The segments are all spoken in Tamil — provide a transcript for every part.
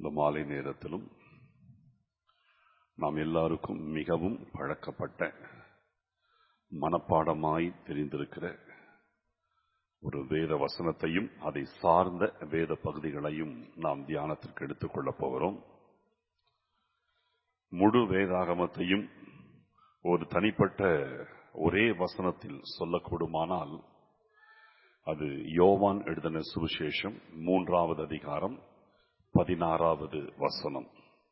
இந்த மாலை நேரத்திலும் நாம் எல்லாருக்கும் மிகவும் பழக்கப்பட்ட மனப்பாடமாய் தெரிந்திருக்கிற ஒரு வேத வசனத்தையும் அதை சார்ந்த வேத பகுதிகளையும் நாம் தியானத்திற்கு எடுத்துக்கொள்ளப் போகிறோம். முழு வேதாகமத்தையும் ஒரு தனிப்பட்ட ஒரே வசனத்தில் சொல்லக்கூடுமானால் அது யோவான் எழுதின சுவிசேஷம் 3வது அதிகாரம் 16வது வசனம்.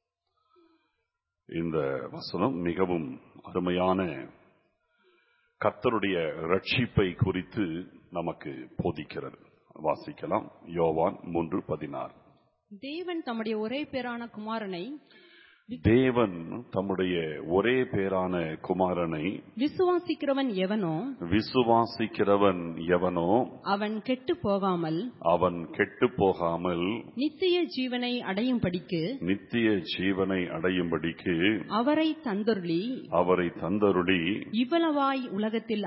இந்த வசனம் மிகவும் அருமையான கர்த்தருடைய ரட்சிப்பை குறித்து நமக்கு போதிக்கிறது. வாசிக்கலாம். யோவான் 3:16. தேவன் தம்முடைய ஒரே பேரான குமாரனை விசுவாசிக்கிறவன் எவனோ அவன் கெட்டு போகாமல் நித்திய ஜீவனை அடையும்படிக்கு அவரை தந்தருளி இவ்வளவாய் உலகத்தில்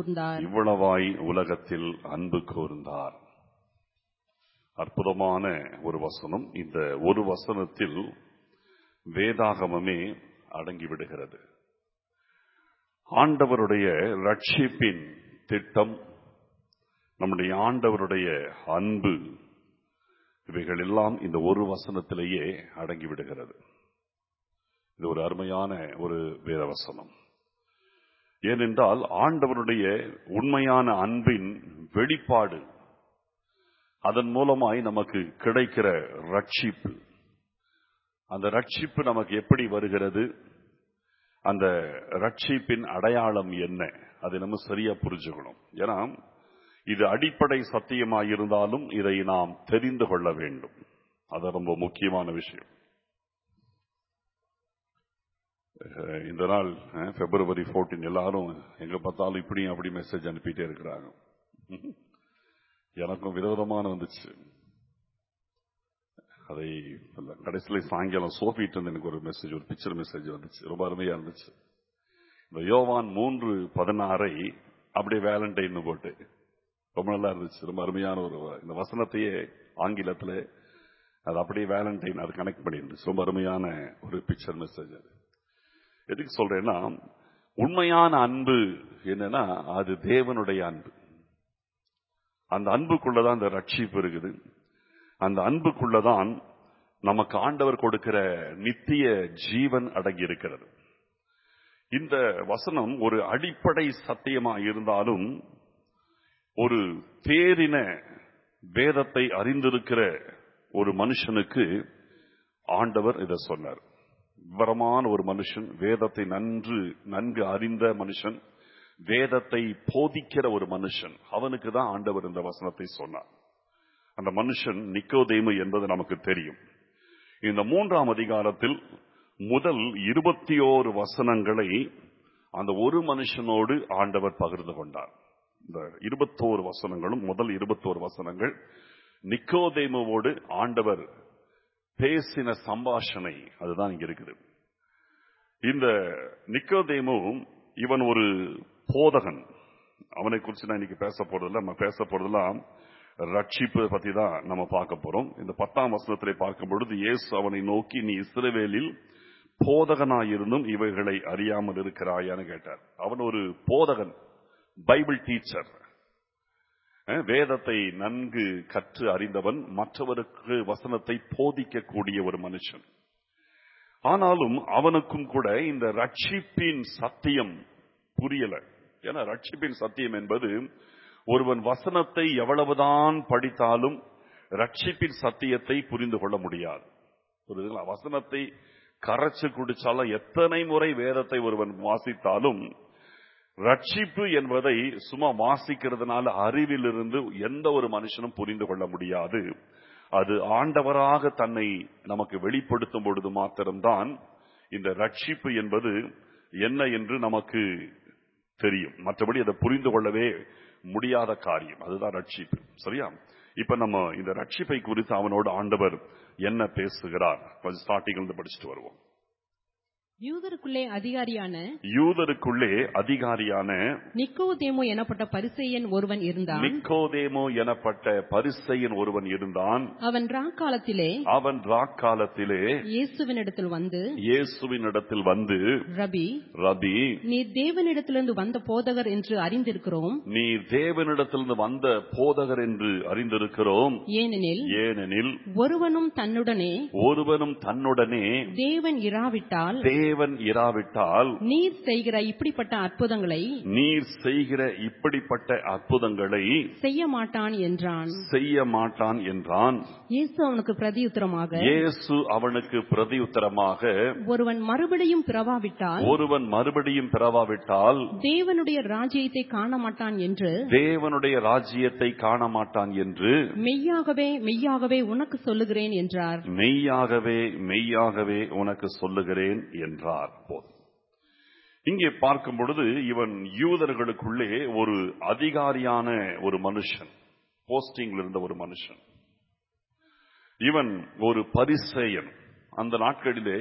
அன்பு கூர்ந்தார். அற்புதமான ஒரு வசனம். இந்த ஒரு வசனத்தில் வேதாகமமே அடங்கிவிடுகிறது. ஆண்டவருடைய ரட்சிப்பின் திட்டம், நம்முடைய ஆண்டவருடைய அன்பு, இவைகள் எல்லாம் இந்த ஒரு வசனத்திலேயே அடங்கிவிடுகிறது. இது ஒரு அருமையான ஒரு வேதவசனம். ஏனென்றால் ஆண்டவருடைய உண்மையான அன்பின் வெளிப்பாடு, அதன் மூலமாய் நமக்கு கிடைக்கிற ரட்சிப்பு, அந்த ரட்சிப்பு நமக்கு எப்படி வருகிறது, அந்த ரட்சிப்பின் அடையாளம் என்ன, அதை நம்ம சரியா புரிஞ்சுக்கணும். ஏன்னா இது அடிப்படை சத்தியமாயிருந்தாலும் இதை நாம் தெரிந்து கொள்ள வேண்டும். அது ரொம்ப முக்கியமான விஷயம். இந்த நாள் February 14 எல்லாரும் எங்க பார்த்தாலும் இப்படியும் அப்படி மெசேஜ் அனுப்பிட்டே இருக்கிறாங்க. எனக்கும் விரோதமான வந்துச்சு. அதை கடைசியில் சாயங்காலம் சோஃபிட்டு எனக்கு ஒரு மெசேஜ், ஒரு பிக்சர் மெசேஜ் வந்துச்சு. ரொம்ப அருமையா இருந்துச்சு. இந்த யோவான் 3:16 அப்படியே வேலண்டைன் போட்டு ரொம்ப நல்லா இருந்துச்சு. ரொம்ப அருமையான ஒரு இந்த வசனத்தையே ஆங்கிலத்தில் அது அப்படியே வேலண்டைன் அது கனெக்ட் பண்ணிருந்துச்சு. ரொம்ப அருமையான ஒரு பிக்சர் மெசேஜ். அது எதுக்கு சொல்றேன்னா, உண்மையான அன்பு என்னன்னா அது தேவனுடைய அன்பு. அந்த அன்புக்குள்ளதான் அந்த ரட்சிப்பு இருக்குது. அந்த அன்புக்குள்ளதான் நமக்கு ஆண்டவர் கொடுக்கிற நித்திய ஜீவன் அடங்கி இருக்கிறது. இந்த வசனம் ஒரு அடிப்படை சத்தியமா இருந்தாலும் ஒரு தேறின வேதத்தை அறிந்திருக்கிற ஒரு மனுஷனுக்கு ஆண்டவர் இதை சொன்னார். விவரமான ஒரு மனுஷன், வேதத்தை நன்கு அறிந்த மனுஷன், வேதத்தை போதிக்கிற ஒரு மனுஷன், அவனுக்கு தான் ஆண்டவர் இந்த வசனத்தை சொன்னார். அந்த மனுஷன் நிக்கோதேமு என்பது நமக்கு தெரியும். இந்த 3ஆம் அதிகாரத்தில் முதல் 21 வசனங்களை அந்த ஒரு மனுஷனோடு ஆண்டவர் பகிர்ந்து கொண்டார். இந்த 21 வசனங்களும், முதல் 21 வசனங்கள் நிக்கோதேமுவோடு ஆண்டவர் பேசின சம்பாஷணை, அதுதான் இங்க இருக்குது. இந்த நிக்கோதேமு இவன் ஒரு போதகன். அவனை குறித்து நான் இன்னைக்கு பேச போறதெல்லாம் ரட்சிப்பு பத்தி தான் நம்ம பார்க்க போறோம். இந்த 10ஆம் வசனத்திலே பார்க்கும் பொழுது இயேசு அவனை நோக்கி, நீ இஸ்ரவேலில் போதகனாயிருந்தும் இவைகளை அறியாமல் இருக்கிறாயான்னு கேட்டார். அவன் ஒரு போதகன், பைபிள் டீச்சர், வேதத்தை நன்கு கற்று அறிந்தவன், மற்றவருக்கு வசனத்தை போதிக்கக்கூடிய ஒரு மனுஷன். ஆனாலும் அவனுக்கும் கூட இந்த ரட்சிப்பின் சத்தியம் புரியல. ஏன்னா ரட்சிப்பின் சத்தியம் என்பது, ஒருவன் வசனத்தை எவ்வளவுதான் படித்தாலும் ரட்சிப்பின் சத்தியத்தை புரிந்து கொள்ள முடியாது. வசனத்தை கரைச்சு குடிச்சாலும், எத்தனை முறை வேதத்தை ஒருவன் வாசித்தாலும் ரட்சிப்பு என்பதை சும்மா வாசிக்கிறதுனால அறிவிலிருந்து எந்த ஒரு மனுஷனும் புரிந்து கொள்ள முடியாது. அது ஆண்டவராக தன்னை நமக்கு வெளிப்படுத்தும் பொழுது மாத்திரம்தான் இந்த ரட்சிப்பு என்பது என்ன என்று நமக்கு தெரியும். மற்றபடி அதை புரிந்து கொள்ளவே முடியாத காரியம். அதுதான் ரட்சிப்பு. சரியா? இப்ப நம்ம இந்த ரட்சிப்பை குறித்து அவனோடு ஆண்டவர் என்ன பேசுகிறார், கொஞ்சம் ஸ்டார்டிங் இருந்து படிச்சுட்டு வருவோம். யூதருக்குள்ளே அதிகாரியான நிக்கோதேமு எனப்பட்ட பரிசேயன் ஒருவன் இருந்தான். அவன் ராக்காலத்திலே இயேசுவினிடத்தில் வந்து ரபி, நீர் தேவனிடத்திலிருந்து வந்த போதகர் என்று அறிந்திருக்கிறோம். ஏனெனில் ஒருவனும் தன்னுடனே தேவன் இராவிட்டால் நீர் செய்கிற இப்படிப்பட்ட அற்புதங்களை செய்ய மாட்டான் என்றான். இயேசு அவனுக்கு பிரதியுத்தரமாக ஒருவன் மறுபடியும் பிறவாவிட்டால் தேவனுடைய ராஜ்யத்தை காண மாட்டான் என்று மெய்யாகவே உனக்கு சொல்லுகிறேன் என்றார். மெய்யாகவே உனக்கு சொல்லுகிறேன் என்றார். இங்கே பார்க்கும் பொழுது இவன் யூதர்களுக்குள்ளே ஒரு அதிகாரியான ஒரு மனுஷன், போஸ்டிங்கில் இருந்த ஒரு மனுஷன். இவன் ஒரு பரிசேயன். அந்த நாட்களிலே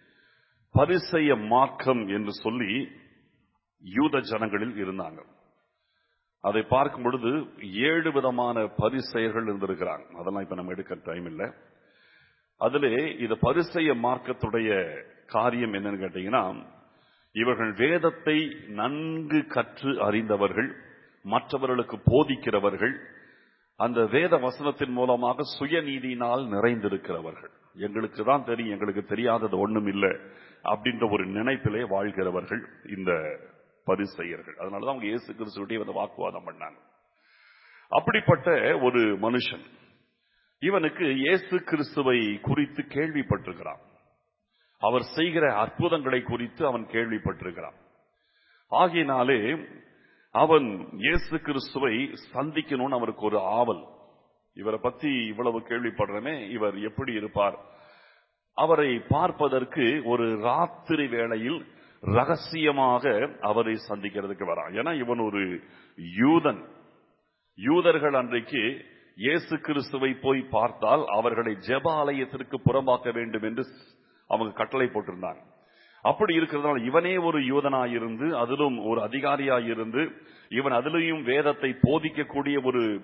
பரிசேய மார்க்கம் என்று சொல்லி யூத ஜனங்களில் இருந்தாங்க. அதை பார்க்கும் பொழுது 7 விதமான பரிசேயர்கள் இருந்திருக்கிறாங்க. அதெல்லாம் இப்ப நம்ம எடுக்க டைம் இல்லை. அதிலே இது பரிசேய மார்க்கத்துடைய காரியம் என்னன்னு கேட்டீங்கன்னா, இவர்கள் வேதத்தை நன்கு கற்று அறிந்தவர்கள், மற்றவர்களுக்கு போதிக்கிறவர்கள், அந்த வேத வசனத்தின் மூலமாக சுயநீதியினால் நிறைந்திருக்கிறவர்கள். எங்களுக்கு தான் தெரியும், எங்களுக்கு தெரியாதது ஒண்ணும் இல்லை அப்படின்ற ஒரு நினைப்பிலே வாழ்கிறவர்கள் இந்த பரிசேயர்கள். அதனாலதான் அவங்க இயேசு கிறிஸ்துவிட்டே வந்து வாக்குவாதம் பண்ணாங்க. அப்படிப்பட்ட ஒரு மனுஷன் இவனுக்கு இயேசு கிறிஸ்துவை குறித்து கேள்விப்பட்டிருக்கிறான். அவர் செய்கிற அற்புதங்களை குறித்து அவன் கேள்விப்பட்டிருக்கிறான். ஆகையினாலே அவன் இயேசு கிறிஸ்துவை சந்திக்கணும்னு அவருக்கு ஒரு ஆவல். இவரை பத்தி இவ்வளவு கேள்விப்படுறமே, இவர் எப்படி இருப்பார், அவரை பார்ப்பதற்கு ஒரு ராத்திரி வேளையில் ரகசியமாக அவரை சந்திக்கிறதுக்கு வரான். ஏன்னா இவன் ஒரு யூதன். யூதர்கள் அன்றைக்கு இயேசு கிறிஸ்துவை போய் பார்த்தால் அவர்களை ஜெப ஆலயத்திற்கு புறம்பாக்க வேண்டும் என்று அவங்க கட்டளை போட்டிருந்தாங்க. அப்படி இருக்கிறதுனால இவனே ஒரு யூதனாயிருந்து, அதிலும் ஒரு அதிகாரியாயிருந்து, இவன் அதிலையும் வேதத்தை போதிக்கக்கூடிய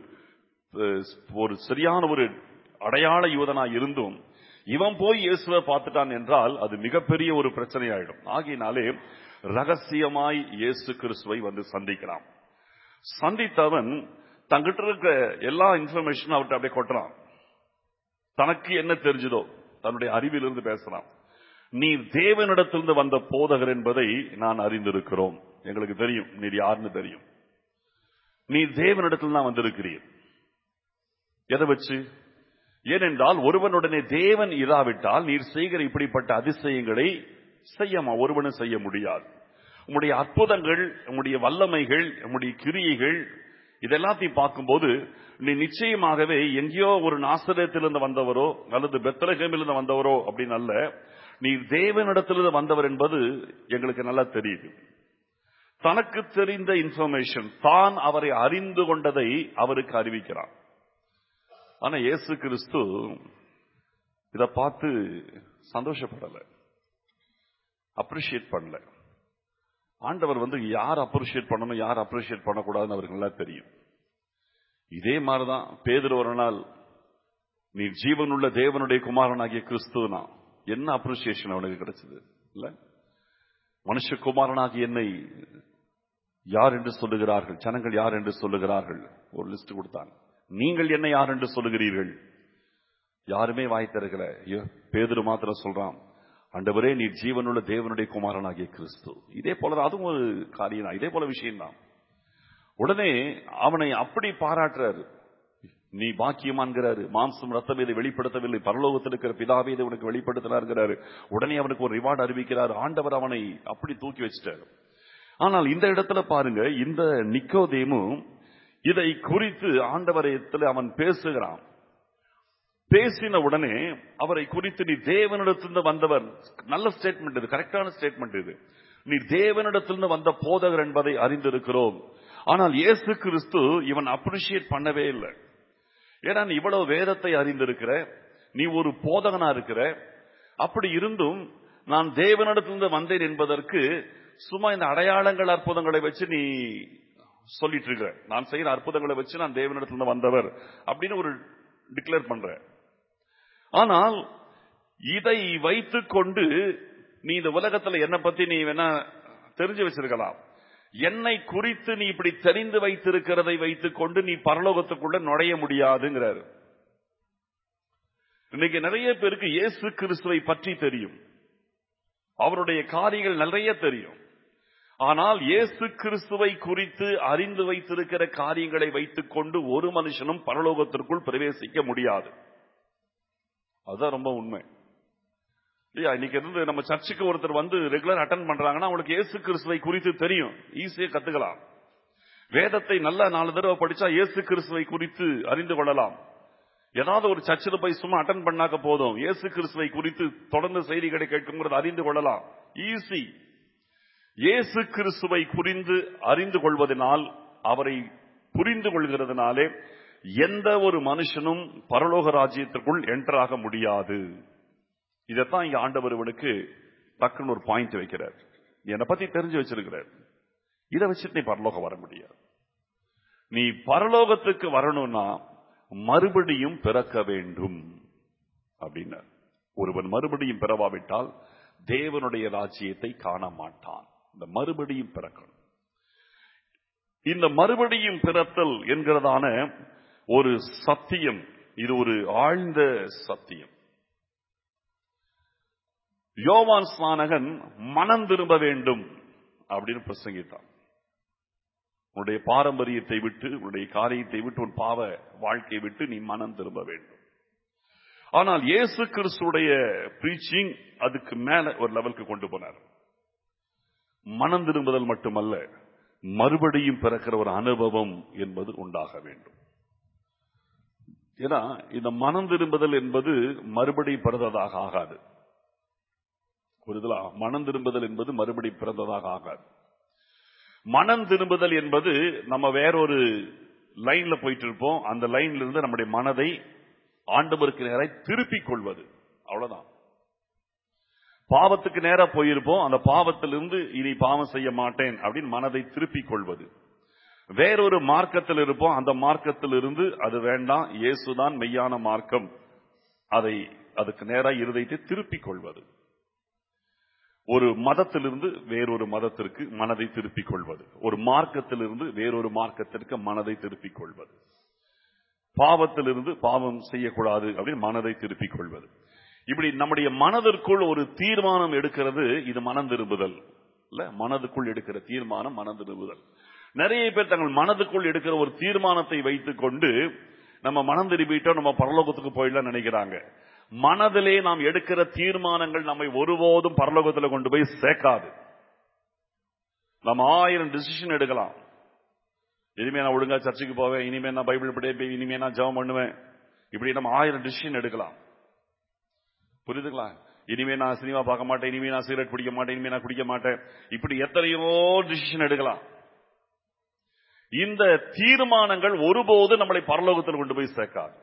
ஒரு சரியான ஒரு அடையாள யூதனாய் இருந்தும் இவன் போய் இயேசுவை பார்த்துட்டான் என்றால் அது மிகப்பெரிய ஒரு பிரச்சனையாயிடும். ஆகையினாலே ரகசியமாய் இயேசு கிறிஸ்துவை வந்து சந்திக்கிறான். சந்தித்தவன் தங்கிட்ட இருக்க எல்லா இன்ஃபர்மேஷனும் அவர்கிட்ட அப்படியே கொட்டுறான். தனக்கு என்ன தெரிஞ்சதோ தன்னுடைய அறிவிலிருந்து பேசுறான். நீ தேவனிடத்திலிருந்து வந்த போதகர் என்பதை நான் அறிந்திருக்கிறோம். எங்களுக்கு தெரியும் நீர் யாருன்னு தெரியும். நீ தேவனிடத்தில் தான் வந்திருக்கிறீர். எதை வச்சு? ஏனென்றால் ஒருவனுடனே தேவன் இராவிட்டால் நீர் செய்கிற இப்படிப்பட்ட அதிசயங்களை ஒருவனும் செய்ய முடியாது. உம்முடைய அற்புதங்கள், உம்முடைய வல்லமைகள், உம்முடைய கிரியைகள் இதெல்லாத்தையும் பார்க்கும்போது நீ நிச்சயமாகவே எங்கேயோ ஒரு நாசரேத்திலிருந்து வந்தவரோ அல்லது பெத்லகேமிலிருந்து வந்தவரோ அப்படின்னு அல்ல, நீ தேவனிடத்திலிருந்து வந்தவர் என்பது எங்களுக்கு நல்லா தெரியுது. தனக்கு தெரிந்த இன்ஃபர்மேஷன், தான் அவரை அறிந்து கொண்டதை அவருக்கு அறிவிக்கிறான். ஆனா இயேசு கிறிஸ்து இத பார்த்து சந்தோஷப்படல, அப்ரிஷியேட் பண்ணல. ஆண்டவர் வந்து யார் அப்ரிஷியேட் பண்ணணும், யார் அப்ரிஷியேட் பண்ணக்கூடாதுன்னு அவருக்கு நல்லா தெரியும். இதே மாதிரிதான் பேதுரு ஒரு நாள், நீ ஜீவனுள்ள தேவனுடைய குமாரனாகிய கிறிஸ்துவனா, என்ன அப்ரிசியேஷன் அவனுக்கு கிடைச்சது இல்ல? மனுஷகுமாரனாகிய என்னை யார் என்று சொல்லுகிறார்கள், ஜனங்கள் யார் என்று சொல்லுகிறார்கள், ஒரு லிஸ்ட் கொடுத்தாங்க. நீங்கள் என்ன யார் என்று சொல்லுகிறீர்கள்? யாருமே வாய் திறக்கல. பேதுரு மாத்திரம் சொல்றான், ஆண்டவரே நீ ஜீவனுள்ள தேவனுடைய குமாரனாகிய கிறிஸ்து. இதே போல அதுவும் ஒரு காரியம் தான், இதே போல விஷயம் தான். உடனே அவனை அப்படி பாராட்டுறாரு. நீ பாக்கியமான்கிறாரு, மாம்சம் ரத்தம் இதை வெளிப்படுத்தவில்லை, பரலோகத்தில் இருக்கிற பிதாவே இதை உனக்கு வெளிப்படுத்தினார். உடனே அவனுக்கு ஒரு ரிவார்டு அறிவிக்கிறார். ஆண்டவர் அவனை அப்படி தூக்கி வச்சிட்டாரு. ஆனால் இந்த இடத்துல பாருங்க, இந்த நிக்கோதேமு இதை குறித்து ஆண்டவரத்தில் அவன் பேசுகிறான். பேசின உடனே அவரை குறித்து நீ தேவனிடத்திலிருந்து வந்தவர், நல்ல ஸ்டேட்மெண்ட் இது, கரெக்டான ஸ்டேட்மெண்ட் இது. நீ தேவனிடத்திலிருந்து வந்த போதகர் என்பதை அறிந்திருக்கிறோம். ஆனால் இயேசு கிறிஸ்து இவன் அப்ரிஷியேட் பண்ணவே இல்லை. ஏன்னா நீ இவ்வளவு வேதத்தை அறிந்திருக்கிற, நீ ஒரு போதகனா இருக்கிற, அப்படி இருந்தும் நான் தேவனிடத்திலிருந்து வந்தேன் என்பதற்கு சும்மா இந்த அடையாளங்கள் அற்புதங்களை வச்சு நீ சொல்லிட்டு இருக்க. நான் செய்யற அற்புதங்களை வச்சு நான் தேவனிடத்திலிருந்து வந்தவர் அப்படின்னு ஒரு டிக்ளேர் பண்ற. ஆனால் இதை வைத்துக் கொண்டு நீ இந்த உலகத்துல என்னை பத்தி நீ வேணா தெரிஞ்சு வச்சிருக்கலாம். என்னை குறித்து நீ இப்படி தெரிந்து வைத்திருக்கிறதை வைத்துக் கொண்டு நீ பரலோகத்துக்குள்ள நுழைய முடியாதுங்கிறார். இன்னைக்கு நிறைய பேருக்கு இயேசு கிறிஸ்துவை பற்றி தெரியும், அவருடைய காரியங்கள் நிறைய தெரியும். ஆனால் இயேசு கிறிஸ்துவை குறித்து அறிந்து வைத்திருக்கிற காரியங்களை வைத்துக் கொண்டு ஒரு மனுஷனும் பரலோகத்திற்குள் பிரவேசிக்க முடியாது. அதுதான் ரொம்ப உண்மை. இன்னைக்கு இருந்து நம்ம சர்ச்சுக்கு ஒருத்தர் வந்து ரெகுலர் அட்டெண்ட் பண்றாங்கன்னா அவங்களுக்கு இயேசு கிறிஸ்துவை குறித்து தெரியும், ஈஸியா கத்துக்கலாம். வேதத்தை நல்ல 4 தடவை படிச்சா இயேசு கிறிஸ்துவை குறித்து அறிந்து கொள்ளலாம். ஏதாவது ஒரு சர்ச்சில் போய் சும்மா அட்டெண்ட் பண்ணாக்க போதும், இயேசு கிறிஸ்துவை குறித்து தொடர்ந்து செய்திகளை கேட்கும் அறிந்து கொள்ளலாம், ஈஸி. இயேசு கிறிஸ்துவை குறித்து அறிந்து கொள்வதனால், அவரை புரிந்து கொள்கிறதுனாலே எந்த ஒரு மனுஷனும் பரலோக ராஜ்யத்திற்குள் என்டர் ஆக முடியாது. இதைத்தான் இங்க ஆண்டவர் இவனுக்கு டக்குன்னு ஒரு பாயிண்ட் வைக்கிறார். என்னை பத்தி தெரிஞ்சு வச்சிருக்கிறார், இதை வச்சுட்டு நீ பரலோகம் வர முடியாது. நீ பரலோகத்துக்கு வரணும்னா மறுபடியும் பிறக்க வேண்டும் அப்படின்னா, ஒருவன் மறுபடியும் பிறவாவிட்டால் தேவனுடைய ராஜ்யத்தை காண மாட்டான். இந்த மறுபடியும் பிறக்கணும். இந்த மறுபடியும் பிறத்தல் என்கிறதான ஒரு சத்தியம், இது ஒரு ஆழ்ந்த சத்தியம். யோவான் ஸ்நானகன் மனம் திரும்ப வேண்டும் அப்படின்னு பிரசங்கித்தான். உன்னுடைய பாரம்பரியத்தை விட்டு, உன்னுடைய காரியத்தை விட்டு, உன் பாவ வாழ்க்கையை விட்டு நீ மனம் திரும்ப வேண்டும். ஆனால் இயேசு கிறிஸ்துடைய பிரீச்சிங் அதுக்கு மேல ஒரு லெவலுக்கு கொண்டு போனார். மனம் திரும்புதல் மட்டுமல்ல, மறுபடியும் பிறக்கிற ஒரு அனுபவம் என்பது உண்டாக வேண்டும். ஏன்னா இந்த மனம் திரும்புதல் என்பது மறுபடியும் பிறந்ததாக ஆகாது. புரிதலா? மனம் திரும்புதல் என்பது மறுபடியும் பிறந்ததாக ஆகாது. மனம் திரும்புதல் என்பது நம்ம வேறொரு லைன்ல போயிட்டு இருப்போம், அந்த லைன்ல இருந்து நம்முடைய மனதை ஆண்டவருக்கு நேராக திருப்பிக் கொள்வது, அவ்வளவுதான். பாவத்துக்கு நேரா போயிருப்போம், அந்த பாவத்திலிருந்து இனி பாவம் செய்ய மாட்டேன் அப்படின்னு மனதை திருப்பிக் கொள்வது. வேறொரு மார்க்கத்தில் இருப்போம், அந்த மார்க்கத்திலிருந்து அது வேண்டாம், இயேசுதான் மெய்யான மார்க்கம், அதுக்கு நேராக இருதயத்தை திருப்பிக் கொள்வது. ஒரு மதத்திலிருந்து வேறொரு மதத்திற்கு மனதை திருப்பிக் கொள்வது, ஒரு மார்க்கத்திலிருந்து வேறொரு மார்க்கத்திற்கு மனதை திருப்பிக் கொள்வது, பாவத்திலிருந்து பாவம் செய்யக்கூடாது அப்படின்னு மனதை திருப்பிக் கொள்வது. இப்படி நம்முடைய மனதிற்குள் ஒரு தீர்மானம் எடுக்கிறது, இது மனம் திரும்புதல் இல்ல. மனதுக்குள் எடுக்கிற தீர்மானம் மனம் திரும்புதல். நிறைய பேர் தங்கள் மனதுக்குள் எடுக்கிற ஒரு தீர்மானத்தை வைத்துக் கொண்டு நம்ம மனம் திரும்பிட்டோம், நம்ம பரலோகத்துக்கு போயிடலாம் நினைக்கிறாங்க. மனதிலே நாம் எடுக்கிற தீர்மானங்கள் நம்மை ஒருபோதும் பரலோகத்தில் கொண்டு போய் சேர்க்காது. நம்ம 1000 டிசிஷன் எடுக்கலாம். இனிமே நான் ஒழுங்கா சர்ச்சுக்கு போவேன், இனிமே நான் பைபிள் படிப்பேன், இனிமே நான் ஜெபம் பண்ணுவேன், இப்படி நம்ம 1000 டிசிஷன் எடுக்கலாம். புரியுதுங்களா? இனிமே நான் சினிமா பார்க்க மாட்டேன், இனிமே நான் சிகரெட் பிடிக்க மாட்டேன், இனிமே நான் குடிக்க மாட்டேன், இப்படி எத்தனையோ டிசிஷன் எடுக்கலாம். இந்த தீர்மானங்கள் ஒருபோது நம்மளை பரலோகத்தில் கொண்டு போய் சேர்க்காது.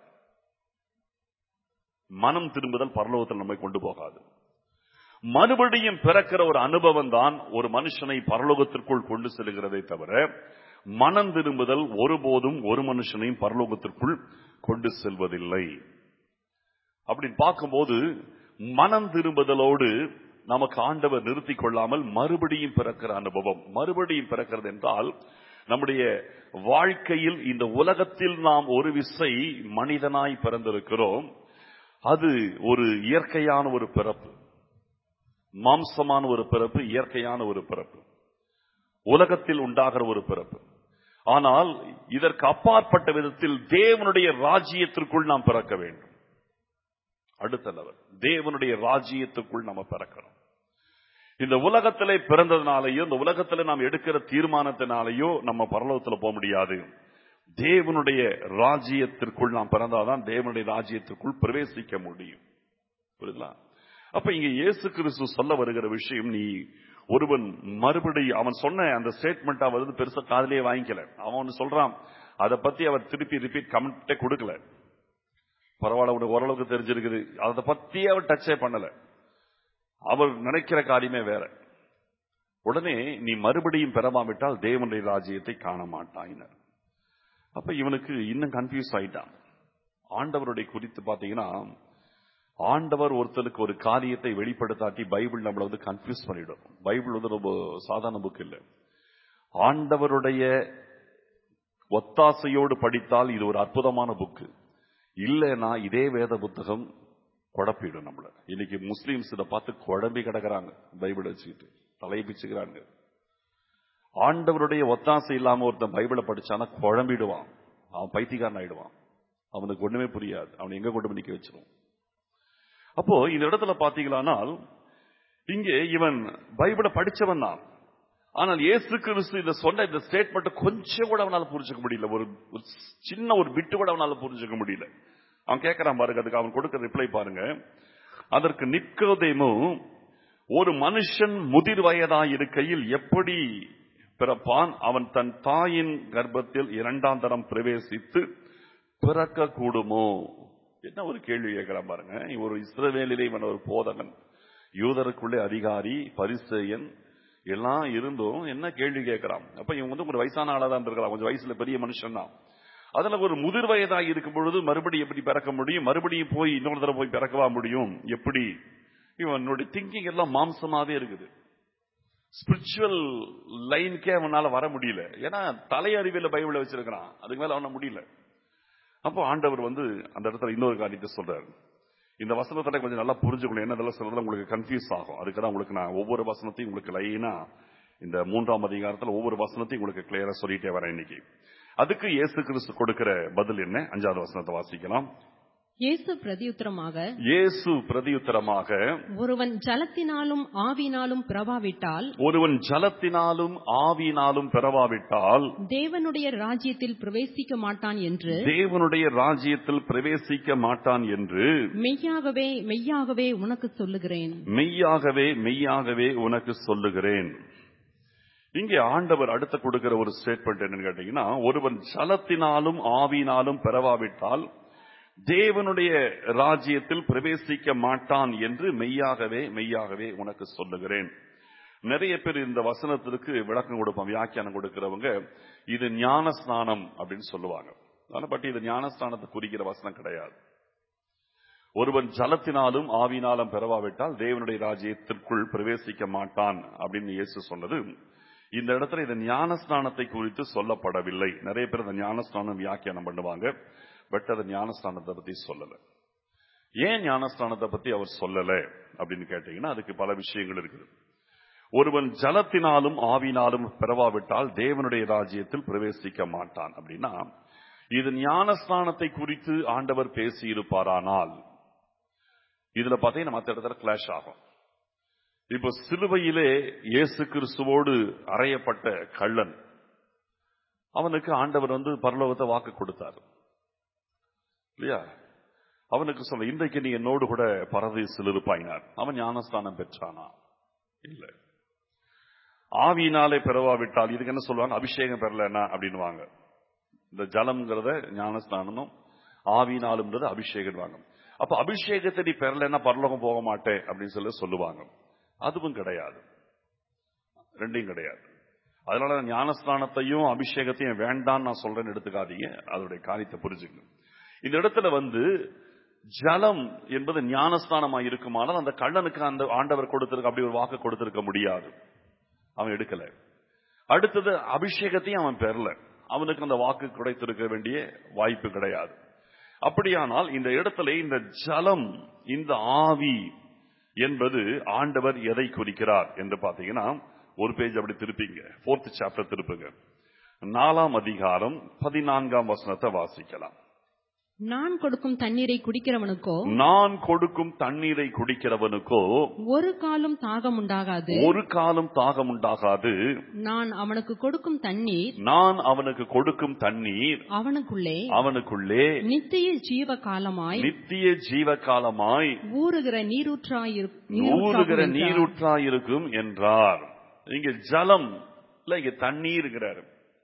மனம் திரும்புதல் பரலோகத்தில் நம்மை கொண்டு போகாது. மறுபடியும் பிறக்கிற ஒரு அனுபவம் தான் ஒரு மனுஷனை பரலோகத்திற்குள் கொண்டு செல்கிறதை தவிர, மனம் திரும்புதல் ஒருபோதும் ஒரு மனுஷனையும் பரலோகத்திற்குள் கொண்டு செல்வதில்லை. அப்படின்னு பார்க்கும்போது மனம் திரும்புதலோடு நமக்கு ஆண்டவர் நிறுத்திக் கொள்ளாமல் மறுபடியும் பிறக்கிற அனுபவம். மறுபடியும் பிறக்கிறது என்றால், நம்முடைய வாழ்க்கையில் இந்த உலகத்தில் நாம் ஒரு விசை மனிதனாய் பிறந்திருக்கிறோம். அது ஒரு இயற்கையான ஒரு பிறப்பு, மாம்சமான ஒரு பிறப்பு, இயற்கையான ஒரு பிறப்பு, உலகத்தில் உண்டாகிற ஒரு பிறப்பு. ஆனால் இதற்கு அப்பாற்பட்ட விதத்தில் தேவனுடைய ராஜ்யத்திற்குள் நாம் பிறக்க வேண்டும். அடுத்த லெவல், தேவனுடைய ராஜ்யத்துக்குள் நம்ம பிறக்கணும். இந்த உலகத்திலே பிறந்ததுனாலேயோ, இந்த உலகத்திலே நாம் எடுக்கிற தீர்மானத்தினாலேயோ நம்ம பரலோகத்தில் போக முடியாது. தேவனுடைய ராஜ்யத்திற்குள் நாம் பிறந்தாதான் தேவனுடைய ராஜ்யத்திற்குள் பிரவேசிக்க முடியும். புரியுதுங்களா? அப்ப இங்க இயேசு கிறிஸ்து சொல்ல வருகிற விஷயம், நீ ஒருவன் மறுபடியும், அவன் சொன்ன அந்த ஸ்டேட்மெண்ட் அவர் பெருசா காதலியே வாங்கிக்கல. அவன் சொல்றான், அதை பத்தி அவர் திருப்பி ரிப்பீட் கமெண்டே கொடுக்கல. பரவாயில்ல, உனக்கு ஓரளவுக்கு தெரிஞ்சிருக்குது, அதை பத்தி அவர் டச்சே பண்ணல. அவர் நினைக்கிற காரியமே வேற. உடனே நீ மறுபடியும் பெறவாவிட்டால் தேவனுடைய ராஜ்யத்தை காண மாட்டாயினர். அப்ப இவனுக்கு இன்னும் கன்ஃபியூஸ் ஆயிட்டான். ஆண்டவருடைய குறித்து பாத்தீங்கன்னா, ஆண்டவர் ஒருத்தருக்கு ஒரு காரியத்தை வெளிப்படுத்தாட்டி பைபிள் நம்மள வந்து கன்ஃபியூஸ் பண்ணிடும். பைபிள் வந்து ரொம்ப சாதாரண புக் இல்லை. ஆண்டவருடைய ஒத்தாசையோடு படித்தால் இது ஒரு அற்புதமான புக்கு. இல்லைன்னா இதே வேத புத்தகம் குழப்பிடும் நம்மள. இன்னைக்கு முஸ்லீம்ஸ் இதை பார்த்து குழம்பி கிடக்குறாங்க, பைபிள் வச்சுக்கிட்டு தலையை பிச்சுக்கிறாங்க. ஆண்டவருடைய ஒத்தாசை இல்லாம ஒருத்தன் பைபிளை படிச்சானா குழம்பிடுவான், அவன் பைத்தியக்காரன் ஆயிடுவான், அவனுக்கு ஒண்ணுமே புரியாது, அவன் எங்க கொண்டு நிக்க வச்சிடும். அப்போ இந்த இடத்துல பாத்தீங்களானால் இங்கே இவன் பைபிளை படிச்சவன் தான். ஆனால் இயேசு கிறிஸ்து இதை சொன்ன இந்த ஸ்டேட்மெண்ட் கொஞ்சம் கூட அவனால புரிஞ்சுக்க முடியல. ஒரு சின்ன ஒரு பிட்டு கூட அவனால புரிஞ்சுக்க முடியல. அவன் கேட்கிறான் பாருங்க, அதுக்கு அவன் கொடுக்கிற ரிப்ளை பாருங்க. அதற்கு நிக்கோதேமு, ஒரு மனுஷன் முதிர் வயதாய் இருக்கையில் எப்படி பிறப்பான்? அவன் தன் தாயின் கர்ப்பத்தில் 2ஆம் தரம் பிரவேசித்து பிறக்க கூடுமோ? என்ன ஒரு கேள்வி கேட்கிறான் பாருங்க. ஒரு இஸ்ரவேலிலே இவன் ஒரு போதகன், யூதருக்குள்ளே அதிகாரி, பரிசேயன் எல்லாம் இருந்தும் என்ன கேள்வி கேட்கிறான்? அப்ப இவன் வந்து ஒரு வயசான ஆளா தான் இருக்கிறான், கொஞ்சம் வயசுல பெரிய மனுஷன் தான். அதுல ஒரு முதிர் வயதாக இருக்கும் பொழுது மறுபடியும் எப்படி பிறக்க முடியும்? மறுபடியும் போய் இன்னொரு தடவை போய் பிறக்கவா முடியும்? எப்படி? இவனுடைய திங்கிங் எல்லாம் மாம்சமாவே இருக்குது. ஸ்பிரிச்சுவல் லைனுக்கே அவனால வர முடியல. ஏன்னா தலையறிவில பைபிளை வச்சிருக்கிறான், அதுக்கு மேல அவன முடியல. அப்போ ஆண்டவர் வந்து அந்த இடத்துல இன்னொரு காரியத்தை சொல்றாரு. இந்த வசனத்தை கொஞ்சம் நல்லா புரிஞ்சுக்கணும். என்ன சொல்றது உங்களுக்கு கன்ஃபியூஸ் ஆகும். அதுக்குதான் உங்களுக்கு நான் ஒவ்வொரு வசனத்தையும் உங்களுக்கு லைனா இந்த 3ஆம் அதிகாரத்தில் ஒவ்வொரு வசனத்தையும் உங்களுக்கு கிளியரா சொல்லிட்டே வரேன் இன்னைக்கு. அதுக்கு இயேசு கிறிஸ்து கொடுக்கிற பதில் என்ன? 5வது வசனத்தை வாசிக்கலாம். இயேசு பிரதியுத்தரமாக, ஒருவன் ஜலத்தினாலும் ஆவியினாலும் பிறவாவிட்டால் தேவனுடைய ராஜ்யத்தில் பிரவேசிக்க மாட்டான் என்று மெய்யாகவே மெய்யாகவே உனக்கு சொல்லுகிறேன். இங்கே ஆண்டவர் அடுத்த கொடுக்கிற ஒரு ஸ்டேட்மெண்ட் என்னன்னு கேட்டீங்கன்னா, ஒருவன் ஜலத்தினாலும் ஆவியினாலும் பிறவாவிட்டால் தேவனுடைய ராஜ்யத்தில் பிரவேசிக்க மாட்டான் என்று மெய்யாகவே மெய்யாகவே உனக்கு சொல்லுகிறேன். நிறைய பேர் இந்த வசனத்திற்கு விளக்கம் கொடுப்பாங்க, வியாக்கியானம் கொடுக்கிறவங்க இது ஞான ஸ்நானம் அப்படின்னு சொல்லுவாங்க. பட் இது ஞான ஸ்நானத்தை குறிக்கிற வசனம் கிடையாது. ஒருவன் ஜலத்தினாலும் ஆவியினாலும் பிறவாவிட்டால் தேவனுடைய ராஜ்யத்திற்குள் பிரவேசிக்க மாட்டான் அப்படின்னு இயேசு சொன்னது. இந்த இடத்துல இந்த ஞானஸ்நானத்தை குறித்து சொல்லப்படவில்லை. நிறைய பேர் இந்த ஞானஸ்நானம் வியாக்கியானம் பண்ணுவாங்க, பட் அது ஞானஸ்நானத்தை பத்தி சொல்லல. ஏன் ஞானஸ்நானத்தை பத்தி அவர் சொல்லல அப்படின்னு கேட்டீங்கன்னா, அதுக்கு பல விஷயங்கள் இருக்குது. ஒருவன் ஜலத்தினாலும் ஆவினாலும் பிறவாவிட்டால் தேவனுடைய ராஜ்யத்தில் பிரவேசிக்க மாட்டான் அப்படின்னா, இது ஞானஸ்நானத்தை குறித்து ஆண்டவர் பேசி இருப்பாரானால் இதுல பாத்தீங்கன்னா மற்ற இடத்துல கிளாஷ் ஆகும். இப்போ சிலுவையிலே இயேசு கிறிஸ்துவோடு அறையப்பட்ட கள்ளன், அவனுக்கு ஆண்டவர் வந்து பரலோகத்தை வாக்கு கொடுத்தார் இல்லையா? அவனுக்கு சொல்ல, இன்றைக்கு நீ என்னோடு கூட பரதீசில் இருப்பாயினார். அவன் ஞானஸ்தானம் பெற்றானா? இல்ல. ஆவியினாலே பிறவாவிட்டால் இதுக்கு என்ன சொல்லுவாங்க? அபிஷேகம் பெறலன்னா அப்படின்வாங்க. இந்த ஜலம்ங்கிறத ஞானஸ்தானமும் ஆவியினாலும்ன்றது அபிஷேகம் வாங்க. அப்ப அபிஷேகத்தை நீ பெறலன்னா பரலோகம் போக மாட்டேன் அப்படின்னு சொல்லுவாங்க. அதுவும் கிடையாது, ரெண்டையும் கிடையாது. அதனால ஞானஸ்தானத்தையும் அபிஷேகத்தையும் வேண்டான்னு நான் சொல்றேன்னு எடுத்துக்காதீங்க, அதோடைய காரியத்தை புரிஞ்சுக்கணும். இந்த இடத்துல வந்து ஜலம் என்பது ஞானஸ்தானமா இருக்குமானால் அந்த கள்ளனுக்கு அந்த ஆண்டவர் கொடுத்திருக்க அப்படி ஒரு வாக்கு கொடுத்திருக்க முடியாது, அவன் எடுக்கல. அடுத்தது அபிஷேகத்தையும் அவன் பெறல, அவனுக்கு அந்த வாக்கு கிடைத்திருக்க வேண்டிய வாய்ப்பு கிடையாது. அப்படியானால் இந்த இடத்துல இந்த ஜலம், இந்த ஆவி என்பது ஆண்டவர் எதை குறிக்கிறார் என்று பாத்தீங்கன்னா, ஒரு பேஜ் அப்படி திருப்பிங்க, 4th chapter திருப்புங்க, 4ஆம் அதிகாரம் 14ஆம் வசனத்தை வாசிக்கலாம். நான் கொடுக்கும் தண்ணீரை குடிக்கிறவனுக்கோ ஒரு காலம் தாகம் உண்டாகாது. நான் அவனுக்கு கொடுக்கும் தண்ணீர் அவனுக்குள்ளே நித்திய ஜீவ காலமாய் ஊறுகிற நீரூற்றாயிருக்கும் என்றார். இங்க ஜலம் இல்ல, இங்க தண்ணீர்ங்கிறாரு,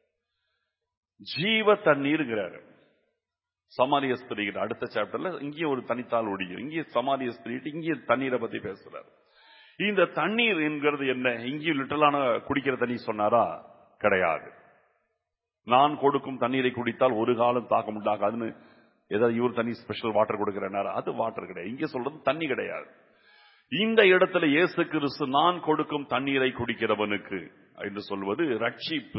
ஜீவ தண்ணீர்ங்கிறாரு. சமாரிய ஸ்திரீ அடுத்த சாப்டர்ல இங்கே ஒரு தனித்தால் ஒடியும், இங்கே சமாரிய ஸ்திரீ, இங்கே தண்ணீரை பத்தி பேசுறாரு. இந்த தண்ணீர் என்கிறது என்ன? இங்கேயும் லிட்டரலான குடிக்கிற தண்ணி சொன்னாரா? கிடையாது. நான் கொடுக்கும் தண்ணீரை குடித்தால் ஒரு காலம் தாகம் உண்டாகாதுன்னு ஏதாவது இவர் தண்ணி ஸ்பெஷல் வாட்டர் கொடுக்கிறேன்னாரா? அது வாட்டர் கிடையாது. இங்க சொல்றது தண்ணி கிடையாது. இந்த இடத்துல இயேசு கிறிஸ்து நான் கொடுக்கும் தண்ணீரை குடிக்கிறவனுக்கு என்று சொல்வது ரட்சிப்பு.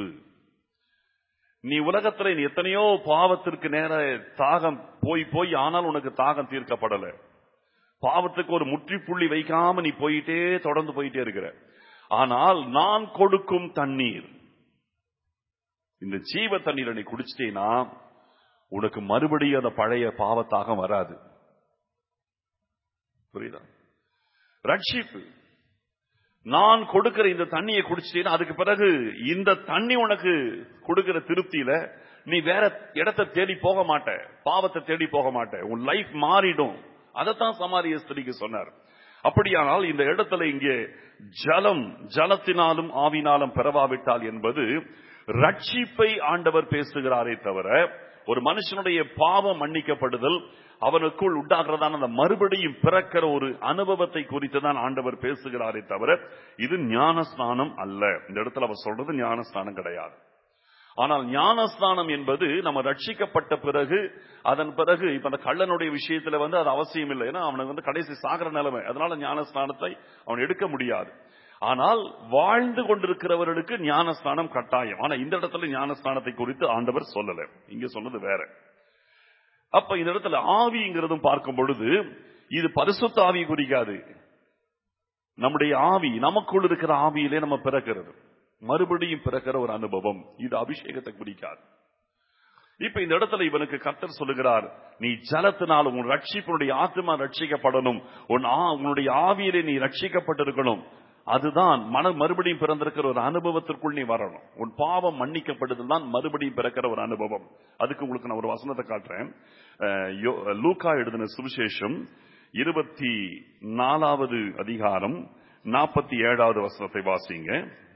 நீ உலகத்துல நீ எத்தனையோ பாவத்திற்கு நேர தாகம் போய் ஆனால் உனக்கு தாகம் தீர்க்கப்படல. பாவத்துக்கு ஒரு முற்றுப்புள்ளி வைக்காம நீ போயிட்டே தொடர்ந்து போயிட்டே இருக்கிற. ஆனால் நான் கொடுக்கும் தண்ணீர், இந்த ஜீவ தண்ணீரை நீ குடிச்சிட்டேனா உனக்கு மறுபடியும் அந்த பழைய பாவத்தாக வராது. புரியுதா? ரட்சிப்பு. நான் கொடுக்கிற இந்த தண்ணியை குடிச்சிட்டேன்னா அதுக்கு பிறகு இந்த தண்ணி உனக்கு கொடுக்கிற திருப்தியில நீ வேற இடத்தை தேடி போக மாட்ட, பாவத்தை தேடி போக மாட்ட, உன் லைஃப் மாறிடும். அதைத்தான் சமாரிய ஸ்திரீக்கு சொன்னார். அப்படியானால் இந்த இடத்துல இங்கே ஜலத்தினாலும் ஆவினாலும் பெறவாவிட்டால் என்பது ரட்சிப்பை ஆண்டவர் பேசுகிறாரே தவிர, ஒரு மனுஷனுடைய பாவம் மன்னிக்கப்படுதல் அவனுக்குள் உண்டாகிறதான அந்த மறுபடியும் பிறக்கிற ஒரு அனுபவத்தை குறித்து தான் ஆண்டவர் பேசுகிறாரே தவிர இது ஞானஸ்நானம் அல்ல. இந்த இடத்துல அவர் சொல்றது ஞானஸ்நானம் கிடையாது. ஆனால் ஞானஸ்நானம் என்பது நம்ம ரட்சிக்கப்பட்ட பிறகு, அதன் பிறகு இப்ப அந்த கள்ளனுடைய விஷயத்துல அது அவசியம் இல்லை. ஏன்னா அவனுக்கு கடைசி சாகர நிலைமை, அதனால ஞானஸ்நானத்தை அவன் எடுக்க முடியாது. ஆனால் வாழ்ந்து கொண்டிருக்கிறவர்களுக்கு ஞானஸ்நானம் கட்டாயம். ஆனா இந்த இடத்துல ஞானஸ்நானத்தை குறித்து ஆண்டவர் சொல்லல, இங்க சொன்னது வேற. அப்ப இந்த இடத்துல ஆவிங்கிறதும் பார்க்கும் பொழுது இது பரிசுத்த ஆவி குறிக்காது. நம்முடைய ஆவி, நமக்குள் இருக்கிற ஆவியிலே நம்ம பிறக்கிறது, மறுபடியும் பிறக்கிற ஒரு அனுபவம். இது அபிஷேகத்தை குறிக்காது. இப்ப இந்த இடத்துல இவனுக்கு கர்த்தர் சொல்லுகிறார், நீ ஜலத்தினால் உன் ரட்சிப்பினுடைய ஆத்மா ரட்சிக்கப்படணும், உன்னுடைய ஆவியிலே நீ ரட்சிக்கப்பட்டிருக்கணும். அதுதான் மறுபடியும் பிறந்திருக்கிற ஒரு அனுபவத்திற்குள் நீ வரணும். உன் பாவம் மன்னிக்கப்படுதல் தான் மறுபடியும் பிறக்கிற ஒரு அனுபவம். அதுக்கு உங்களுக்கு நான் ஒரு வசனத்தை காட்டுறேன். லூக்கா எழுதின சுவிசேஷம் 24வது அதிகாரம் 47வது வசனத்தை வாசிங்க.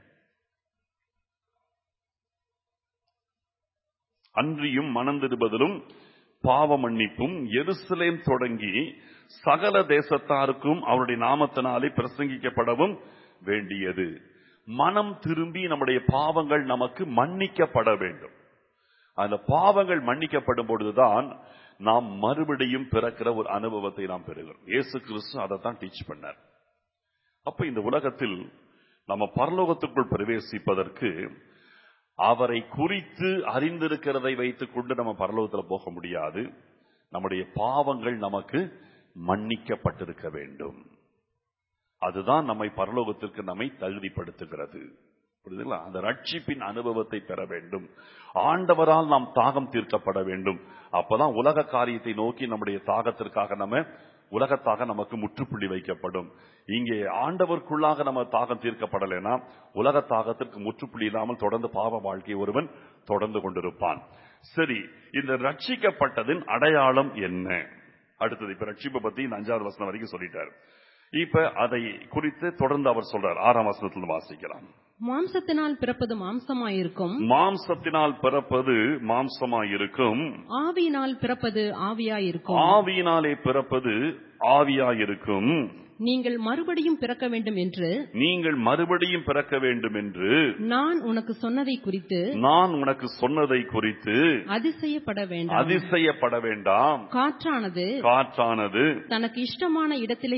அன்றியும் மனந்திருப்பதிலும் பாவ மன்னிப்பும் எருசலேம் தொடங்கி சகல தேசத்தாருக்கும் அவருடைய நாமத்தினாலே பிரசங்கிக்கப்படவும் வேண்டியது. மனம் திரும்பி நம்முடைய பாவங்கள் நமக்கு மன்னிக்கப்பட வேண்டும். அந்த பாவங்கள் மன்னிக்கப்படும் பொழுதுதான் நாம் மறுபடியும் பிறக்கிற ஒரு அனுபவத்தை நாம் பெறுகிறோம். இயேசு கிறிஸ்து அதைத்தான் டீச் பண்ணார். அப்ப இந்த உலகத்தில் நம்ம பரலோகத்துக்குள் பிரவேசிப்பதற்கு அவரை குறித்து அறிந்திருக்கிறதை வைத்துக் கொண்டு நம்ம பரலோகத்தில் போக முடியாது. நம்முடைய பாவங்கள் நமக்கு மன்னிக்கப்பட்டிருக்க வேண்டும். அதுதான் நம்மை பரலோகத்திற்கு நம்மை தகுதிப்படுத்துகிறது. புரியுதுங்களா? அந்த ரட்சிப்பின் அனுபவத்தை பெற வேண்டும். ஆண்டவரால் நாம் தாகம் தீர்க்கப்பட வேண்டும். அப்பதான் உலக காரியத்தை நோக்கி நம்முடைய தாகத்திற்காக உலகத்தாக நமக்கு முற்றுப்புள்ளி வைக்கப்படும். இங்கே ஆண்டவருக்குள்ளாக நம்ம தாகம் தீர்க்கப்படலைன்னா உலக தாகத்திற்கு முற்றுப்புள்ளி இல்லாமல் தொடர்ந்து பாவ வாழ்க்கை ஒருவன் தொடர்ந்து கொண்டிருப்பான். சரி, இந்த ரட்சிக்கப்பட்டதின் அடையாளம் என்ன? அடுத்தது இப்ப ரட்சிப்பை பத்தி 5வது வசனம் வரைக்கும் சொல்லிட்டார். இப்ப அதை குறித்து தொடர்ந்து அவர் சொல்றார். 6ஆம் வசனத்தில் வாசிக்கலாம். மாம்சத்தினால் பிறப்பது மாம்சமாயிருக்கும், மாம்சத்தினால் பிறப்பது மாம்சமாயிருக்கும், ஆவியினால் பிறப்பது ஆவியாயிருக்கும், ஆவியினாலே பிறப்பது ஆவியாயிருக்கும். நீங்கள் மறுபடியும் பிறக்க வேண்டும் என்று, நீங்கள் மறுபடியும் பிறக்க வேண்டும் என்று நான் உனக்கு சொன்னதை குறித்து அதிசயப்பட வேண்டாம். காற்றானது தனக்கு இஷ்டமான இடத்திலே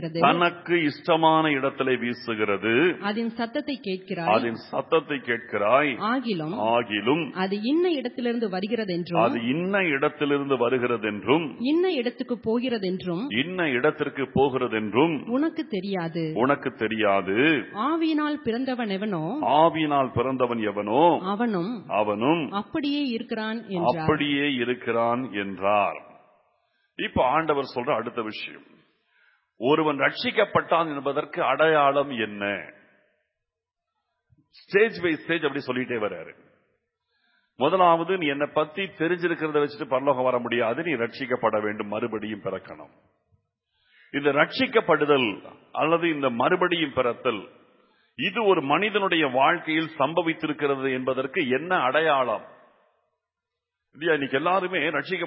வீசுகிறது, அதன் சத்தத்தை கேட்கிறாய். ஆகிலும் அது இன்ன இடத்திலிருந்து வருகிறதென்றும் இன்ன இடத்துக்கு போகிறதென்றும் உனக்கு தெரியாது. ஆவியினால் பிறந்தவன் எவனோ அவனும் அப்படியே இருக்கிறான் என்றார். இப்ப ஆண்டவர் சொல்ற அடுத்த விஷயம், ஒருவன் ரட்சிக்கப்பட்டான் என்பதற்கு அடையாளம் என்ன? ஸ்டேஜ் பை ஸ்டேஜ் அப்படி சொல்லிட்டே வர்றாரு. முதலாவது, நீ என்னை பத்தி தெரிஞ்சிருக்கிறத வச்சுட்டு பரலோகம் வர முடியாது, நீ ரட்சிக்கப்பட வேண்டும், மறுபடியும் பிறக்கணும். இந்த ரட்சிக்கப்படுதல் அல்லது இந்த மறுபடியும் பிறத்தல், இது ஒரு மனிதனுடைய வாழ்க்கையில் சம்பவித்திருக்கிறது என்பதற்கு என்ன அடையாளம்? இன்னைக்கு எல்லாருமே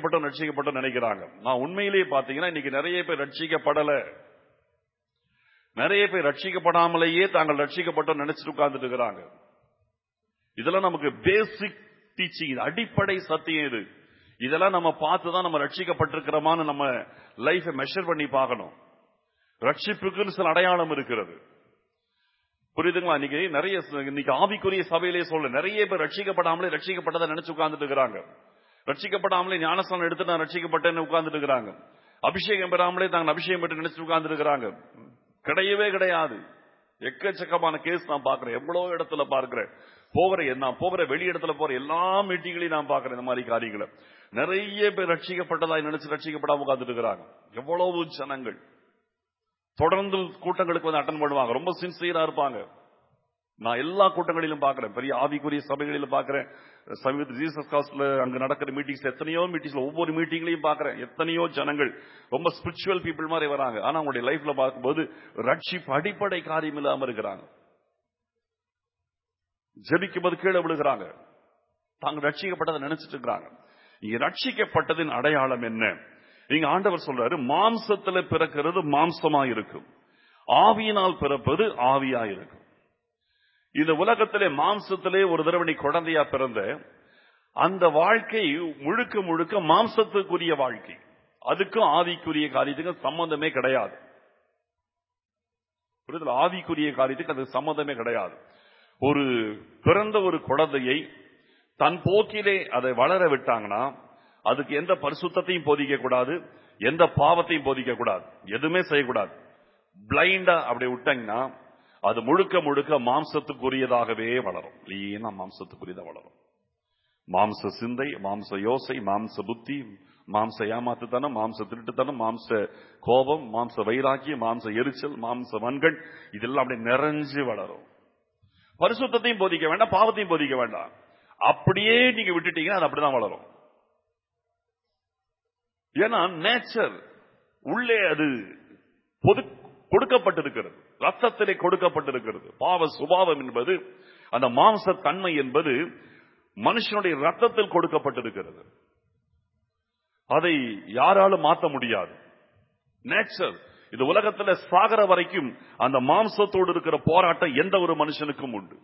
ரட்சிக்கப்பட்டோம் நினைக்கிறாங்க. நான் உண்மையிலேயே பாத்தீங்கன்னா இன்னைக்கு நிறைய பேர் ரட்சிக்கப்படல. நிறைய பேர் ரட்சிக்கப்படாமலேயே தாங்கள் ரட்சிக்கப்பட்டோம் நினைச்சிட்டு உட்கார்ந்துட்டு இருக்கிறாங்க. இதெல்லாம் நமக்கு பேசிக் டீச்சிங், அடிப்படை சத்தியம் இது. இதெல்லாம் நம்ம பார்த்துதான் நம்ம ரட்சிக்கப்பட்டிருக்கிறோமான்னு நம்ம லைஃபை மெஷர் பண்ணி பார்க்கணும். ரட்சிப்புக்குன்னு சில அடையாளம் இருக்கிறது, புரியுதுங்களா? இன்னைக்கு ஆவிக்குரிய சபையிலே சொல்ல நிறைய பேர் ரட்சிக்கப்படாமலே ரட்சிக்கப்பட்டதை நினைச்சு உட்கார்ந்துட்டு இருக்கிறாங்க. ரட்சிக்கப்படாமலே ஞானஸ்தானம் எடுத்து நான் ரட்சிக்கப்பட்டேன்னு உட்கார்ந்துட்டு இருக்கிறாங்க. அபிஷேகம் பெறாமலே தாங்க அபிஷேகம் பெற்று நினைச்சு உட்கார்ந்துட்டு இருக்கிறாங்க. கிடையவே கிடையாது. எக்கச்சக்கமான கேஸ் நான் பாக்குறேன், எவ்வளவு இடத்துல பார்க்கிறேன். நான் போகிற வெளி இடத்துல போற எல்லா மீட்டிங்களையும் நான் பாக்குறேன். இந்த மாதிரி காரியங்களை நிறைய பேர் ரட்சிக்கப்பட்டதாய் நினைச்சு ரட்சிக்கப்படாம உட்கார்ந்துட்டு இருக்கிறாங்க. எவ்வளவு ஜனங்கள் தொடர்ந்து கூட்டங்களுக்கு வந்து அட்டன் பண்ணுவாங்க, ரொம்ப சின்சியரா இருப்பாங்க. நான் எல்லா கூட்டங்களிலும் பாக்குறேன், பெரிய ஆவிக்குரிய சபைகளிலும் பாக்குறேன். சமீபத்தில் ஜீசஸ் காஸ்ட்ல அங்க நடக்கிற மீட்டிங்ஸ், எத்தனையோ மீட்டிங்ஸ்ல ஒவ்வொரு மீட்டிங்லையும் பாக்குறேன். எத்தனையோ ஜனங்கள் ரொம்ப ஸ்பிரிச்சுவல் பீப்புள் மாதிரி வராங்க. ஆனா அவங்களுடைய லைஃப்ல பார்க்கும்போது ரட்சிப்பு அடிப்படை காரியம் இல்லாம இருக்கிறாங்க. ஜெபிக்கும் போது கீழே விழுகிறாங்க, தாங்க ரட்சிக்கப்பட்டதை நினைச்சிட்டு இருக்கிறாங்க. இங்க ரட்சிக்கப்பட்டதின் அடையாளம் என்ன? இங்க ஆண்டவர் சொல்றாரு, மாம்சத்துல பிறக்கிறது மாம்சமா இருக்கும், ஆவியினால் பிறப்பது ஆவியா இருக்கும். இந்த உலகத்திலே மாம்சத்திலே ஒரு தடவை குழந்தையா பிறந்த அந்த வாழ்க்கை முழுக்க முழுக்க மாம்சத்துக்குரிய வாழ்க்கை. அதுக்கும் ஆவிக்குரிய காரியத்துக்கு சம்பந்தமே கிடையாது. ஆவிக்குரிய காரியத்துக்கு அது சம்பந்தமே கிடையாது. ஒரு பிறந்த ஒரு குழந்தையை தன் போக்கிலே அதை வளர விட்டாங்கன்னா அதுக்கு எந்த பரிசுத்தத்தையும் போதிக்க கூடாது, எந்த பாவத்தையும் போதிக்க கூடாது, எதுவுமே செய்யக்கூடாது. பிளைண்டா அப்படி விட்டாங்கன்னா அது முழுக்க முழுக்க மாம்சத்துக்குரியதாகவே வளரும். லீனா மாம்சத்துக்குரியதா வளரும். மாம்ச சிந்தை, மாம்ச யோசை, மாம்ச புத்தி, மாம்ச ஏமாத்துத்தனம், மாம்ச திருட்டுத்தனம், மாம்ச கோபம், மாம்ச வைராக்கியம், மாம்ச எரிச்சல், மாம்ச வன்கள், இதெல்லாம் அப்படி நிறைஞ்சு வளரும். பரிசுத்தத்தையும் போதிக்க வேண்டாம், பாவத்தையும் போதிக்க வேண்டாம். அப்படியே நீங்க விட்டுட்டீங்கன்னா அது அப்படிதான் வளரும். ஏன்னா நேச்சர் உள்ளே அது கொடுக்கப்பட்டிருக்கிறது, ரத்தத்திலே கொடுக்கப்பட்டிருக்கிறது. பாவ சுபாவம் என்பது, அந்த மாம்ச தன்மை என்பது மனுஷனுடைய ரத்தத்தில் கொடுக்கப்பட்டிருக்கிறது. அதை யாராலும் மாற்ற முடியாது. நேச்சர். இந்த உலகத்துல சாகர வரைக்கும் அந்த மாம்சத்தோடு இருக்கிற போராட்டம் எந்த ஒரு மனுஷனுக்கும் உண்டு.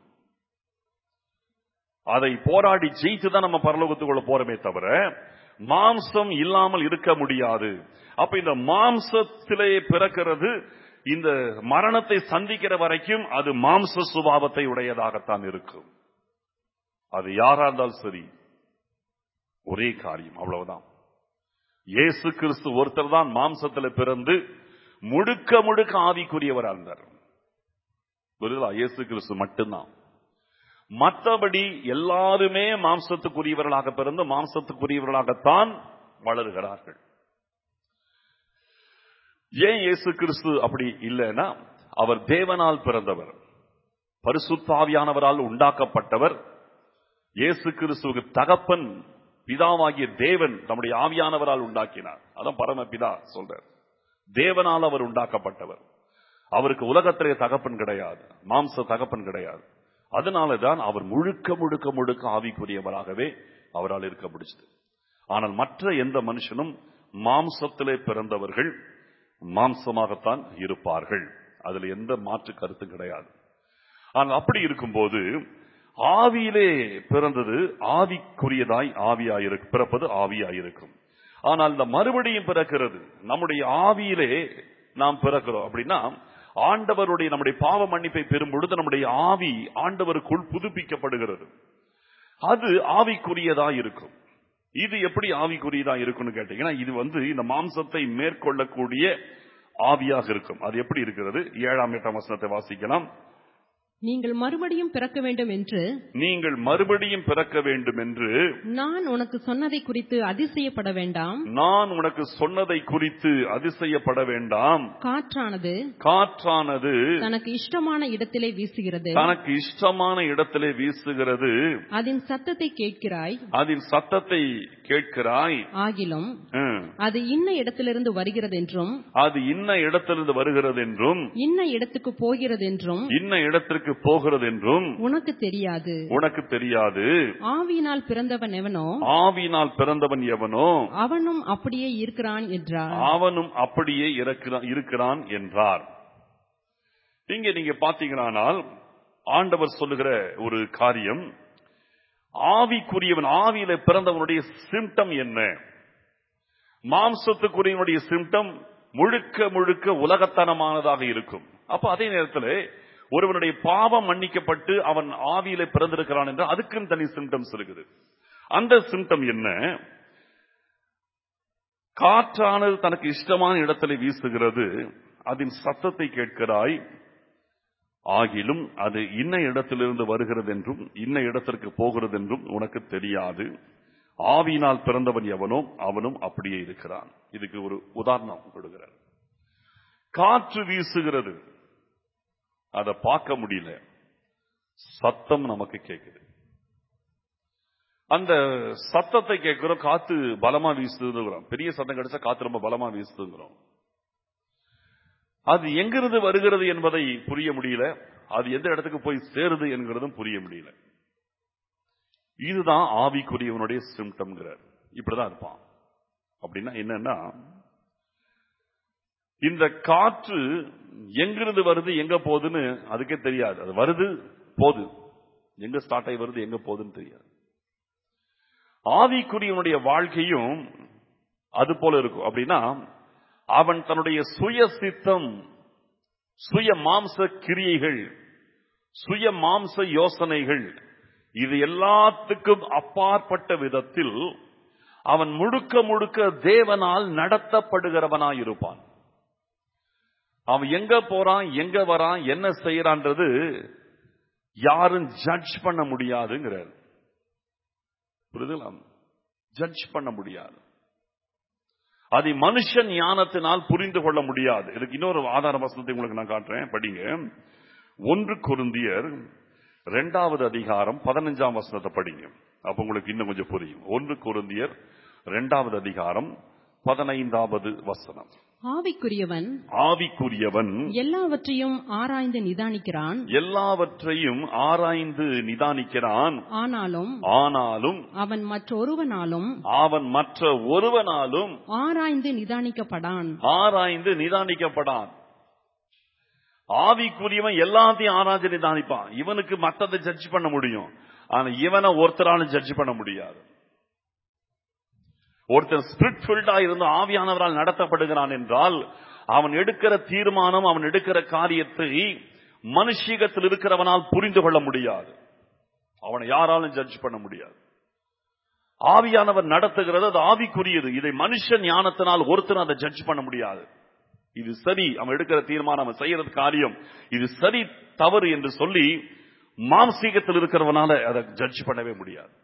அதை போராடி ஜெயிச்சுதான் நம்ம பரலோகத்துக்குள்ள போறமே தவிர மாம்சம் இல்லாமல் இருக்க முடியாது. அப்ப இந்த மாம்சத்திலே பிறக்கிறது இந்த மரணத்தை சந்திக்கிற வரைக்கும் அது மாம்ச சுபாவத்தை உடையதாகத்தான் இருக்கும். அது யாரா இருந்தாலும் சரி, ஒரே காரியம், அவ்வளவுதான். இயேசு கிறிஸ்து ஒருத்தர் தான் மாம்சத்தில் பிறந்து முழுக்க முழுக்க ஆவிக்குரியவராக இருந்தார். இயேசு கிறிஸ்து மட்டும்தான். மற்றபடி எல்லாருமே மாம்சத்துக்குரியவர்களாக பிறந்து மாம்சத்துக்குரியவர்களாகத்தான் வளருகிறார்கள். ஏன் இயேசு கிறிஸ்து அப்படி இல்லைன்னா, அவர் தேவனால் பிறந்தவர், பரிசுத்த ஆவியானவரால் உண்டாக்கப்பட்டவர். இயேசு கிறிஸ்துவுக்கு தகப்பன் பிதாவாகிய தேவன் நம்முடைய ஆவியானவரால் உண்டாக்கினார். அதான் பரமபிதா சொல்றார். தேவனால் அவர் உண்டாக்கப்பட்டவர். அவருக்கு உலகத்திலே தகப்பன் கிடையாது, மாம்ச தகப்பன் கிடையாது. அதனாலதான் அவர் முழுக்க முழுக்க முழுக்க ஆவிக்குரியவராகவே அவரால் இருக்க முடிச்சது. ஆனால் மற்ற எந்த மனுஷனும் மாம்சத்திலே பிறந்தவர்கள் மாம்சமாகத்தான் இருப்பார்கள். அதுல எந்த மாற்று கருத்து கிடையாது. ஆனால் அப்படி இருக்கும்போது ஆவியிலே பிறந்தது ஆவிக்குரியதாய் ஆவியாயிருக்கும், பிறப்பது ஆவியாயிருக்கும். ஆனால் இந்த மறுபடியும் பிறக்கிறது நம்முடைய ஆவியிலே நாம் பிறக்கிறோம். அப்படின்னா ஆண்டவருடைய நம்முடைய பாவ மன்னிப்பை பெறும் பொழுது நம்முடைய ஆவி ஆண்டவருக்குள் புதுப்பிக்கப்படுகிறது. அது ஆவிக்குரியதா இருக்கும். இது எப்படி ஆவிக்குரியதா இருக்கும்னு கேட்டீங்கன்னா, இது இந்த மாம்சத்தை மேற்கொள்ளக்கூடிய ஆவியாக இருக்கும். அது எப்படி இருக்கிறது? 7ஆம் 8ஆம் வசனத்தை வாசிக்கலாம். நீங்கள் மறுபடியும் பிறக்க வேண்டும் என்று நான் உனக்கு சொன்னதை குறித்து அதிசயப்பட வேண்டாம். காற்றானது தனக்கு இஷ்டமான இடத்திலே வீசுகிறது. அதன் சத்தத்தை கேட்கிறாய். ஆகிலும் அது இன்ன இடத்திலிருந்து வருகிறது என்றும் இன்ன இடத்துக்கு போகிறது என்றும் உனக்கு தெரியாது. ஆவியினால் பிறந்தவன் எவனோ அவனும் அப்படியே இருக்கிறான் என்றார். இங்க நீங்க பாத்தீங்கன்னால் ஆண்டவர் சொல்லுகிற ஒரு காரியம், ஆவிக்குரியவன், ஆவியில பிறந்தவனுடைய சிம்டம் என்ன? மாம்சத்துக்குரியவனுடைய சிம்டம் முழுக்க முழுக்க உலகத்தனமானதாக இருக்கும். அப்ப அதே நேரத்தில் ஒருவனுடைய பாவம் மன்னிக்கப்பட்டு அவன் ஆவியில பிறந்திருக்கிறான் என்றால் அதுக்கும் தனி சிம்டம்ஸ் இருக்குது. அந்த சிம்டம் என்ன? காற்றானது தனக்கு இஷ்டமான இடத்துல வீசுகிறது, அதன் சத்தத்தை கேட்கிறாய், ஆகிலும் அது இன்ன இடத்திலிருந்து வருகிறது என்றும் இன்ன இடத்திற்கு போகிறது என்றும் உனக்கு தெரியாது. ஆவியினால் பிறந்தவன் எவனோ அவனும் அப்படியே இருக்கிறான். இதுக்கு ஒரு உதாரணம் கொடுக்கிறார். காற்று வீசுகிறது, அதை பார்க்க முடியல, சத்தம் நமக்கு கேட்குது. அந்த சத்தத்தை கேட்கிறோம், காத்து பலமா வீசுதுங்கிறோம். பெரிய சத்தம் கிடைச்சா காத்து ரொம்ப பலமா வீசுதுங்கிறோம். அது எங்கிருந்து வருகிறது என்பதை புரிய முடியல, அது எந்த இடத்துக்கு போய் சேருது என்கிறதும் புரிய முடியல. இதுதான் ஆவிக்குரியவனுடைய சிம்டம்ங்கிறார். இப்படிதான் இருப்பான். அப்படின்னா என்னன்னா, இந்த காற்று எங்கிருந்து வருது எங்க போகுதுன்னு அதுக்கே தெரியாது. அது வருது போகுது, எங்க ஸ்டார்ட் ஆகி வருது எங்க போகுதுன்னு தெரியாது. ஆவிக்குரியவனுடைய வாழ்க்கையும் அது போல இருக்கும். அப்படின்னா அவன் தன்னுடைய சுய சித்தம், சுய மாம்ச கிரியைகள், சுய மாம்ச யோசனைகள், இது எல்லாத்துக்கும் அப்பாற்பட்ட விதத்தில் அவன் முழுக்க முழுக்க தேவனால் நடத்தப்படுகிறவனாயிருப்பான். அவன் எங்க போறான், எங்க வரான், என்ன செய்யறான்றது யாரும் ஜட்ஜ் பண்ண முடியாதுங்கிறார். புரியுதுங்களா? ஜட்ஜ் பண்ண முடியாது. அதை மனுஷன் ஞானத்தினால் புரிந்து கொள்ள முடியாது. இதுக்கு இன்னொரு ஆதார வசனத்தை உங்களுக்கு நான் காட்டுறேன், படிங்க. 1 கொரிந்தியர் 2வது அதிகாரம் 15ஆம் வசனத்தை படிங்க. அப்ப உங்களுக்கு இன்னும் கொஞ்சம் புரியும். 1 கொரிந்தியர் 2வது அதிகாரம் 15வது வசனம். ஆவிக்குரியவன் எல்லாவற்றையும் ஆராய்ந்து நிதானிக்கிறான், ஆனாலும் அவன் மற்ற ஒருவனாலும் ஆராய்ந்து நிதானிக்கப்படான். ஆவிக்குரியவன் எல்லாத்தையும் ஆராய்ந்து நிதானிப்பான். இவனுக்கு மற்றதை ஜட்ஜ் பண்ண முடியும், ஆனா இவனை ஒருத்தராலும் ஜட்ஜ் பண்ண முடியாது. ஒருத்தர் ஸ்பிரிட் ஃபில்டா இருந்து ஆவியானவரால் நடத்தப்படுகிறான் என்றால் அவன் எடுக்கிற தீர்மானம், அவன் எடுக்கிற காரியத்தை மனுஷீகத்தில் இருக்கிறவனால் புரிந்து கொள்ள முடியாது. அவனை யாராலும் ஜட்ஜ் பண்ண முடியாது. ஆவியானவர் நடத்துகிறது, அது ஆவிக்குரியது. இதை மனுஷன் ஞானத்தினால் ஒருத்தர் அதை ஜட்ஜ் பண்ண முடியாது. இது சரி, அவன் எடுக்கிற தீர்மானம், அவன் செய்யறது காரியம், இது சரி தவறு என்று சொல்லி மாம்சீகத்தில் இருக்கிறவனால அதை ஜட்ஜ் பண்ணவே முடியாது.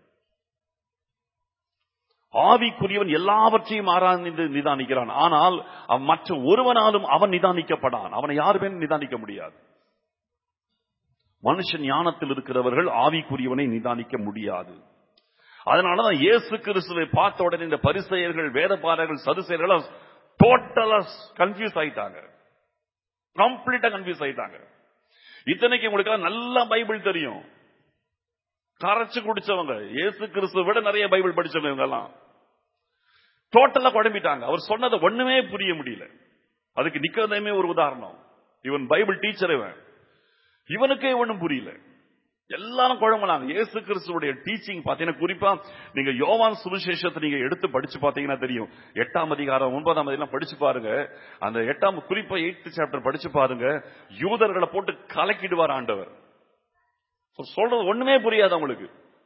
ஆவிக்குரியவன் எல்லாவற்றையும் ஆராய்ந்து நிதானிக்கிறான், ஆனால் அவன் மற்ற ஒருவனாலும் அவன் நிதானிக்கப்படான். அவனை யாருமே நிதானிக்க முடியாது. மனுஷன் ஞானத்தில் இருக்கிறவர்கள் ஆவிக்குரியவனை நிதானிக்க முடியாது. அதனாலதான் இயேசு கிறிஸ்துவை பார்த்த உடனே இந்த பரிசேயர்கள், வேதபாரகர்கள், சதுசேயர்கள் டோட்டலா கன்ஃபியூஸ் ஆயிட்டாங்க, கம்ப்ளீட்டா கன்ஃபியூஸ் ஆயிட்டாங்க. இத்தனைக்கு உங்களுக்கு நல்லா பைபிள் தெரியும், கரைச்சு குடிச்சவங்க, இயேசு கிறிஸ்துவை விட நிறைய பைபிள் படிச்சவங்க, இவங்க எல்லாம் டோட்டலா குழம்பிட்டாங்க. அவர் சொன்னதை ஒண்ணுமே புரிய முடியல. அதுக்கு நிக்கதேமே ஒரு உதாரணம். இவன் பைபிள் டீச்சர், இவனுக்கே ஒண்ணும் புரியல, எல்லாரும் குழம்புனாங்க. இயேசு கிறிஸ்துவுடைய டீச்சிங் பாத்தீங்கன்னா, குறிப்பா நீங்க யோவான் சுவிசேஷத்தை நீங்க எடுத்து படிச்சு பாத்தீங்கன்னா தெரியும். 8ஆம் அதிகாரம் 9ஆம் அதிகாரம் படிச்சு பாருங்க. அந்த 8ஆம் குறிப்பா 8th சாப்டர் படிச்சு பாருங்க. யூதர்களை போட்டு கலக்கிடுவார் ஆண்டவர். சொல்றது ஒண்ணுமே புரியாது அவங்களுக்கு.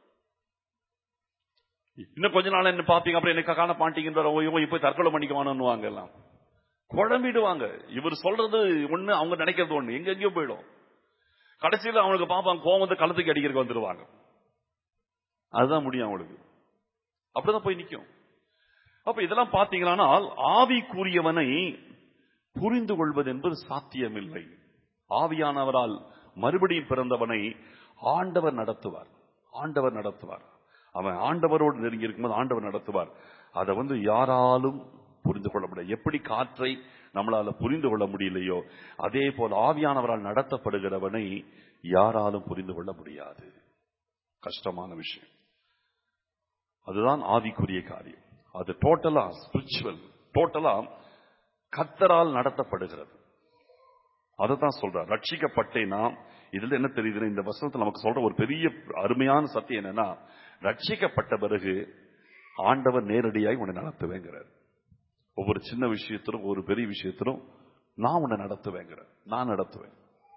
இன்னும் கொஞ்ச நாள் என்ன பாப்பீங்க, அப்புறம் என்ன காண பாட்டீங்க, போய் தற்கொலை பண்ணிக்குவானுவாங்க, எல்லாம் குழம்பிடுவாங்க. இவர் சொல்றது ஒண்ணு, அவங்க நினைக்கிறது ஒண்ணு, எங்கெங்கயோ போயிடும். கடைசியில் அவங்களுக்கு பாப்பாங்க, கோவம் வந்து கழுத்துக்கு அடிக்கிறதுக்கு வந்துருவாங்க. அதுதான் முடியும் அவங்களுக்கு. அப்படிதான் போய் நிற்கும். அப்ப இதெல்லாம் பாத்தீங்கன்னா ஆவிக்குரியவனை புரிந்து கொள்வது என்பது சாத்தியமில்லை. ஆவியானவரால் மறுபடியும் பிறந்தவனை ஆண்டவர் நடத்துவார். ஆண்டவர் நடத்துவார். அவன் ஆண்டவரோடு நெருங்கி இருக்கும்போது ஆண்டவர் நடத்துவார். அதை யாராலும் புரிந்து கொள்ள முடியாது. எப்படி காற்றை நம்மளால புரிந்து கொள்ள முடியலையோ அதே போல் ஆவியானவரால் நடத்தப்படுகிறவனை யாராலும் புரிந்து கொள்ள முடியாது. கஷ்டமான விஷயம். அதுதான் ஆவிக்குரிய காரியம். அது டோட்டலா ஸ்பிரிச்சுவல், டோட்டலா கர்த்தரால் நடத்தப்படுகிறது. அதைத்தான் சொல்றார். ரட்சிக்கப்பட்டேனா இதுல என்ன தெரியுது, இந்த வசனத்துல நமக்கு சொல்ற ஒரு பெரிய அருமையான சத்தியம் என்னன்னா, ரட்சிக்கப்பட்ட பிறகு ஆண்டவர் நேரடியாய் உன்னை நடத்துவேங்கிறார். ஒவ்வொரு சின்ன விஷயத்திலும் ஒரு பெரிய விஷயத்திலும் நான் உன்னை நடத்துவேங்கிறார். நான் நடத்துவேன்.